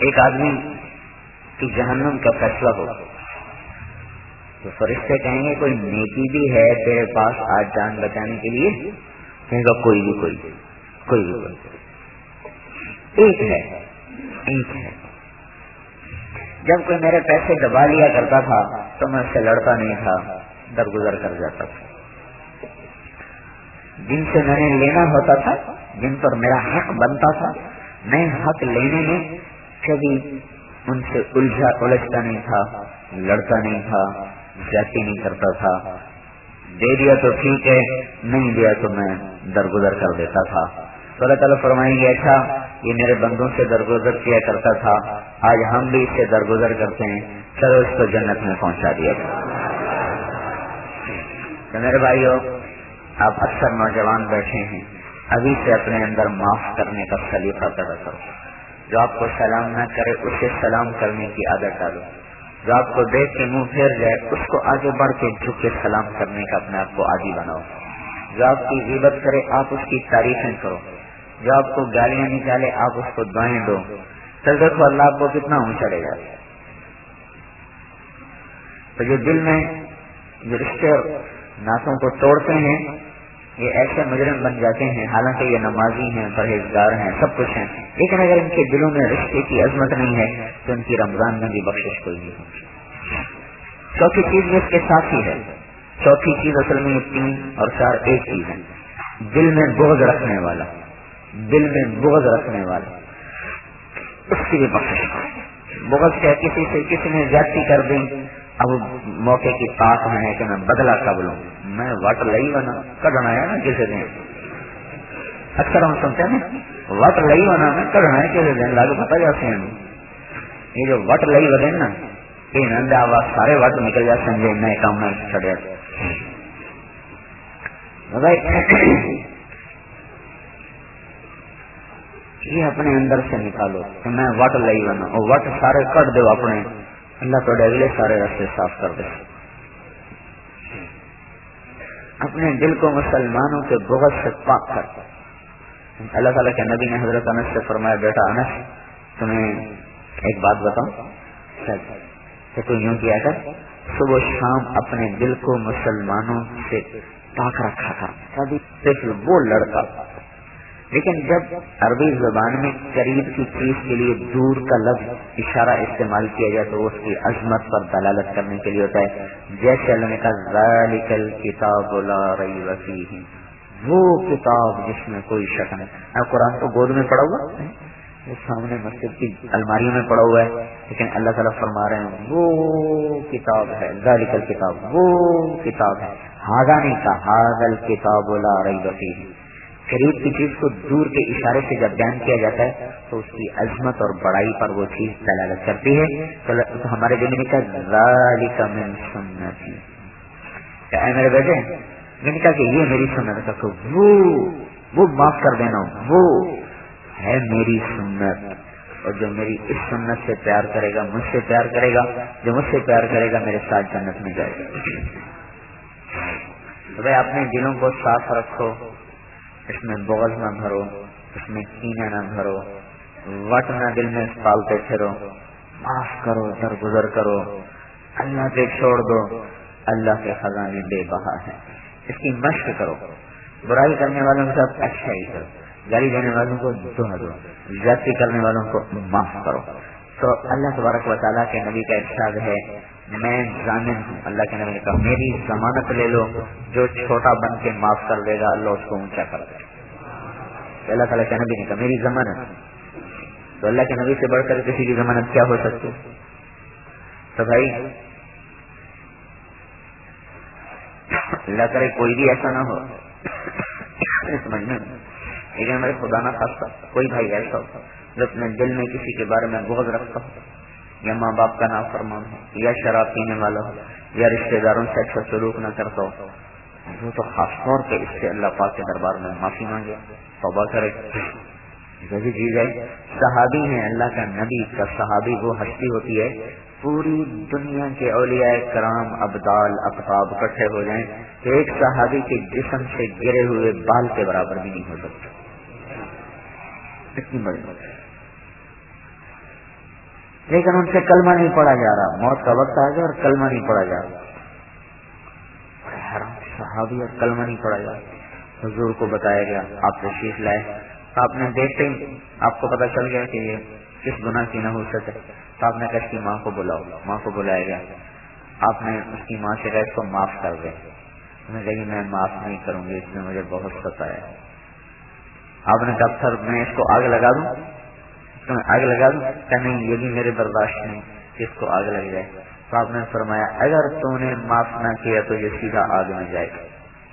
ایک آدمی کی جہنم کا فیصلہ ہو تو فرشتے کہیں گے کوئی نیکی بھی ہے تیرے پاس آج جان بچانے کے لیے؟ کہے گا کوئی بھی ایک ہے۔ جب کوئی میرے پیسے دبا لیا کرتا تھا تو میں اس سے لڑتا نہیں تھا، درگزر کر جاتا تھا۔ جن سے میں نے لینا ہوتا تھا، جن پر میرا حق بنتا تھا، میں حق لینے میں کبھی ان سے الجھتا نہیں تھا، لڑتا نہیں تھا، زیادتی نہیں کرتا تھا۔ دے دیا تو ٹھیک ہے، نہیں دیا تو میں درگزر کر دیتا تھا۔ تو اللہ تعالیٰ فرمائیں گے اچھا یہ میرے بندوں سے درگزر کیا کرتا تھا، آج ہم بھی اس سے درگزر کرتے ہیں، چلو اس کو جنت میں پہنچا دیا جائے۔ تو میرے بھائیو، آپ اکثر نوجوان بیٹھے ہیں، ابھی سے اپنے اندر معاف کرنے کا سلیقہ پیدا کرو۔ جو آپ کو سلام نہ کرے اسے سلام کرنے کی عادت ڈالو۔ جو آپ کو دیکھ کے منہ پھیر جائے اس کو آگے بڑھ کے جھک کے سلام کرنے کا اپنے آپ کو عادی بناؤ۔ جو آپ کی غیبت کرے آپ اس کی تعریفیں کرو۔ جو آپ کو گالیاں نکالے آپ اس کو دعائیں دو۔ پھر دیکھو اللہ آپ کو کتنا اونچا لے جائے۔ تو جو دل میں جو رشتے ناسوں کو توڑتے ہیں یہ ایسے مجرم بن جاتے ہیں، حالانکہ یہ نمازی ہیں، پرہیزگار ہیں، سب کچھ ہیں، لیکن اگر ان کے دلوں میں رشتے کی عظمت نہیں ہے تو ان کی رمضان میں بھی بخشش کوئی نہیں ہوگی۔ چوتھی چیز اس کے ساتھ ہی ہے۔ چوتھی چیز اصل میں 3 اور 4 ایک چیز ہے۔ دل میں بغض رکھنے والا، دل میں بغض رکھنے والا، اس کی بھی بخشش کرو۔ بغض کیا؟ کسی نے زیادتی کر دی، اب موقع کی طاق ہے کہ میں بدلہ قبل لوں، میں وٹ لئی بنا کڈنا ہے نا کسی دن۔ اکثر ہم سنتے ہیں نا وٹ لئی بنا میں کڈنا ہے کسی دن، لاگو پتہ جاتے ہیں یہ جو وٹ لئی بنے نا یہ نند آواز سارے وٹ نکل جاتے ہیں، نئے کام میں چڑھ جاتے۔ یہ اپنے اندر سے نکالو کہ میں وٹ لئی بنا، اور وٹ سارے کٹ دو اپنے، اللہ تو اگلے سارے راستے صاف کر دے۔ اپنے دل کو مسلمانوں کے بغض سے پاک کر۔ اللہ تعالیٰ کے نبی نے حضرت انس سے فرمایا بیٹا انس تمہیں ایک بات بتاؤں کہ تو یوں کیا کر صبح شام اپنے دل کو مسلمانوں سے پاک رکھا کر۔ صرف وہ لڑکا، لیکن جب عربی زبان میں قریب کی چیز کے لیے دور کا لفظ اشارہ استعمال کیا جائے تو اس کی عظمت پر دلالت کرنے کے لیے ہوتا ہے۔ جیسے اللہ نے کہا ذالک الکتاب لا ریب فیہ، وہ کتاب جس میں کوئی شک نہیں۔ آپ قرآن کو گود میں پڑھا ہوا ہے، سامنے مسجد کی الماریوں میں پڑا ہوا ہے، لیکن اللہ تعالیٰ فرما رہے ہیں وہ کتاب ہے، ذالک الکتاب وہ کتاب ہے۔ ہاذا نہیں کہا ھذا الکتاب لا ریب فیہ۔ قریب کی چیز کو دور کے اشارے سے جب بیان کیا جاتا ہے تو اس کی عظمت اور بڑائی پر وہ چیز دلالت کرتی ہے۔ تو ہمارے دل میں کہا ذالک من سنتی، کہ اے میرے بیٹے میں نے کہا کہ یہ میری سنت ہے، تو وہ معاف کر دینا وہ ہے میری سنت، اور جو میری اس سنت سے پیار کرے گا مجھ سے پیار کرے گا، جو مجھ سے پیار کرے گا میرے ساتھ جنت میں جائے گا۔ تو بھائی اپنے دلوں کو صاف رکھو، اس میں بغض نہ بھرو، اس میں کینہ نہ بھرو، وٹ نہ دل میں پالتے پھرو، معاف کرو، درگزر کرو، اللہ پہ چھوڑ دو، اللہ کے خزانے بے بہا ہے، اس کی مشق کرو۔ برائی کرنے والوں کے ساتھ اچھائی کرو، گالی دینے والوں کو دعا دو، زیادتی کرنے والوں کو معاف کرو۔ تو اللہ تبارک و تعالیٰ کے نبی کا ارشاد ہے میں ضامن ہوں، اللہ کے نبی نے کہا میری ضمانت لے لو، جو چھوٹا بن کے معاف کر دے گا اللہ اس کو اونچا کر دے گا۔ اللہ تعالیٰ کے نبی نے کہا میری ضمانت، تو اللہ کے نبی سے بڑھ کر کسی کی ضمانت کیا ہو سکتی؟ تو بھائی اللہ کرے کوئی بھی ایسا نہ ہو سمجھنے میں، لیکن ہمارے خدا نہ خاصہ کوئی بھائی ایسا ہو جو اپنے دل میں کسی کے بارے میں بغض رکھتا ہو، یا ماں باپ کا نافرمان ہو، یا شراب پینے والا ہو، یا رشتہ داروں سے اچھا سلوک نہ کرتا ہو، وہ تو خاص طور پہ اس سے اللہ پاک کے دربار میں معافی مانگے، توبہ کرے، جیسی چیز ہے۔ صحابی ہیں اللہ کا نبی کا صحابی وہ ہستی ہوتی ہے پوری دنیا کے اولیاء کرام ابدال اقطاب اکٹھے ہو جائیں تو ایک صحابی کے جسم سے گرے ہوئے بال کے برابر بھی نہیں ہو سکتے، اتنی بڑی بات ہے۔ لیکن ان سے کلمہ نہیں پڑھا جا رہا. موت کا وقت آ گیا اور کلمہ نہیں پڑھا جا رہا. صحابی اور کلمہ نہیں پڑھا جا رہا. حضور کو بتایا گیا, آپ تشریف لائے. آپ نے دیکھتے ہی آپ کو پتا چل گیا کہ یہ کس گناہ کی نحوست ہے, تو آپ نے کہا اس کی ماں کو بلاؤ. ماں کو بلایا گیا. آپ نے اس کی ماں سے کہا اس کو معاف کر دیں. انہوں نے کہا میں معاف نہیں کروں گی, اس نے مجھے بہت ستایا. آپ نے کہا سر میں اس کو آگ لگا دوں, آگ لگا دوں. کہ نہیں, یہ بھی میرے برداشت نہیں کہ اس کو آگ لگ جائے. تو آپ نے فرمایا اگر تو نے معاف نہ کیا تو یہ سیدھا آگ میں جائے گا.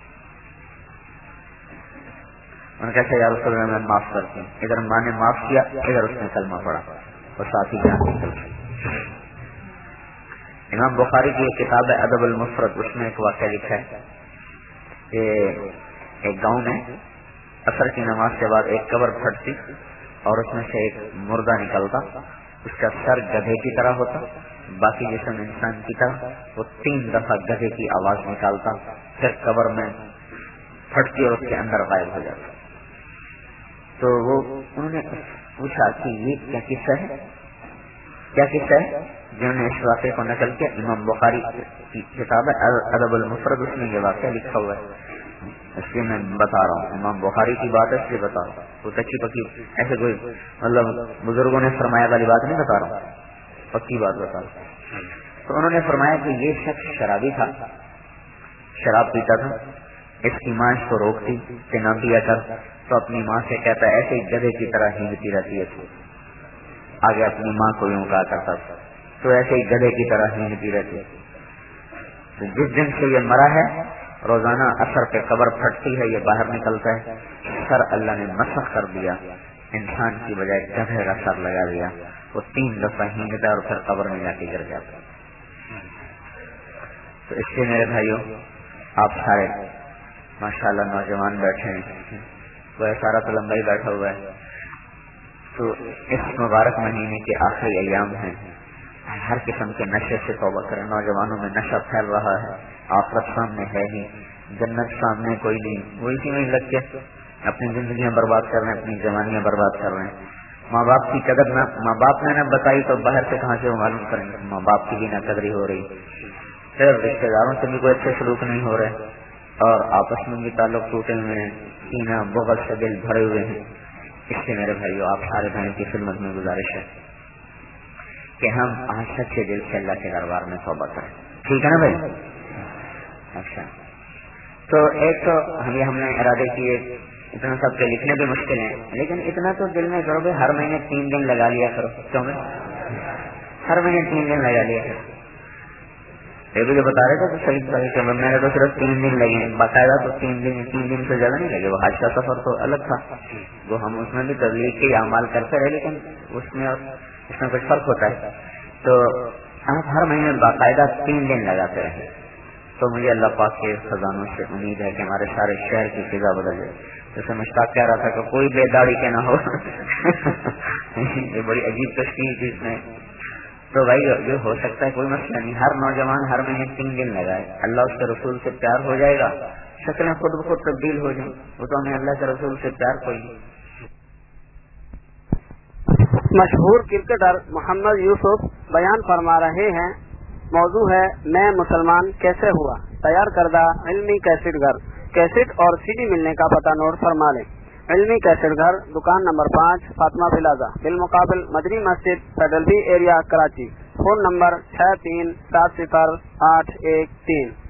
انہوں نے کہا یا رسول اللہ میں معاف کرتی ہوں. ادھر ماں نے معاف کیا, ادھر اس نے کلمہ پڑھا اور ساتھ ہی جان نکل گئی. امام بخاری کی ایک کتاب ہے ادب المفرد, اس میں ایک واقعہ لکھا ہے کہ ایک گاؤں میں عصر کی نماز کے بعد ایک قبر پھٹتی اور اس میں سے ایک مردہ نکلتا. اس کا سر گدھے کی طرح ہوتا, باقی جسم انسان کی طرح. وہ 3 دفعہ گدھے کی آواز نکالتا, پھر قبر میں پھٹتی اور اس کے اندر غائب ہو جاتا. تو وہ انہوں نے پوچھا کہ یہ کیا قصہ ہے, کیا قصہ ہے؟ جنہوں نے اس واقعے کو نقل کیا امام بخاری کی کتاب ہے ادب المفرد, اس میں یہ واقعہ لکھا ہوا ہے. اس لیے میں بتا رہا ہوں, امام بخاری کی بات ہے اس لیے بتا رہا ہوں. تو کچی پکی ایسے کوئی مطلب بزرگوں نے فرمایا والی بات نہیں بتا رہا ہوں, پکی بات بتا رہا ہوں. تو انہوں نے فرمایا کہ یہ شخص شرابی تھا, شراب پیتا تھا. اس کی ماں اس کو روکتی کہ نہ پیا کر, تو اپنی ماں سے کہتا ایسے ہی گدھے کی طرح ہینگتی رہتی ہے. آگے اپنی ماں کو یوں کہا کرتا تھا, تو ایسے ہی گدھے کی طرح ہینگتی رہتی ہے. تو جس دن سے یہ مرا ہے روزانہ اثر پہ قبر پھٹتی ہے, یہ باہر نکلتا ہے, سر اللہ نے مسخ کر دیا, انسان کی بجائے گدھے کا سر لگا دیا. وہ 3 دفعہ ہینگتا اور پھر قبر میں جا کے گر جاتا. تو اس سے میرے بھائیوں آپ سارے ماشاءاللہ نوجوان بیٹھے ہیں, وہ سارا تو لمبا ہی بیٹھا ہوا ہے. تو اس مبارک مہینے کے آخری ایام ہیں, ہر قسم کے نشے سے توبہ کریں. نوجوانوں میں نشہ پھیل رہا ہے, آخرت سامنے ہے ہی, جنت سامنے کوئی نہیں, وہ اسی میں لگ کے اپنی زندگیاں برباد کر رہے ہیں, اپنی جوانیاں برباد کر رہے ہیں. ماں باپ کی قدر نہ, ماں باپ نے نہ بتائی تو باہر سے کہاں سے وہ معلوم کریں گے. ماں باپ کی بھی نہ قدری ہو رہی, پھر رشتے داروں سے بھی کوئی اچھے سلوک نہیں ہو رہے, اور آپس میں بھی تعلق ٹوٹے ہوئے ہیں, سینہ بغض سے دل بھرے ہوئے ہیں. اس سے میرے بھائیو آپ سارے بھائیوں کی خدمت میں گزارش ہے کہ ہم آج سچے دل سے اللہ کے دربار میں توبہ کریں. ٹھیک ہے نا بھائی؟ اچھا, تو ایک تو ہم نے ارادے کیے, اتنا سب کے لکھنے بھی مشکل ہیں, لیکن اتنا تو دل میں کرو گے ہر مہینے 3 دن لگا لیا کرو. کیوں میں ہر مہینے 3 دن لگا لیا کرو. یہ بھی جو بتا رہے تھے تو صحیح کہ میں نے تو صرف 3 دن لگے, باقاعدہ تو 3 دن سے زیادہ نہیں لگے. وہ حج کا سفر تو الگ تھا, وہ ہم اس میں بھی تبلیغ کے اعمال کرتے رہے, لیکن اس میں کچھ فرق ہوتا ہے. تو آپ ہر مہینے باقاعدہ 3 دن لگاتے رہے. تو مجھے اللہ پاک کے خزانوں سے امید ہے کہ ہمارے سارے شہر کی فضا بدل جائے. جیسے مشتاق کہہ رہا تھا کہ کوئی بے داڑھی کے نہ ہو, یہ بڑی عجیب تشکیل تھی اس میں. تو بھائی یہ ہو سکتا ہے, کوئی مسئلہ نہیں. ہر نوجوان ہر مہینے 3 دن لگائے, اللہ اس کے رسول سے پیار ہو جائے گا, شکلیں خود بخود تبدیل ہو جائیں. وہ تو ہمیں اللہ کے رسول سے پیار کوئی نہیں. مشہور کرکٹر محمد یوسف بیان فرما رہے ہیں, موضوع ہے میں مسلمان کیسے ہوا. تیار کردہ علمی کیسٹ گھر, کیسٹ اور CD ملنے کا پتہ نوٹ فرما لیں. علمی کیسٹ گھر, دکان نمبر 5, فاطمہ پلازا, بالمقابل مدنی مسجد, federal B area, Karachi. Phone number 63708113.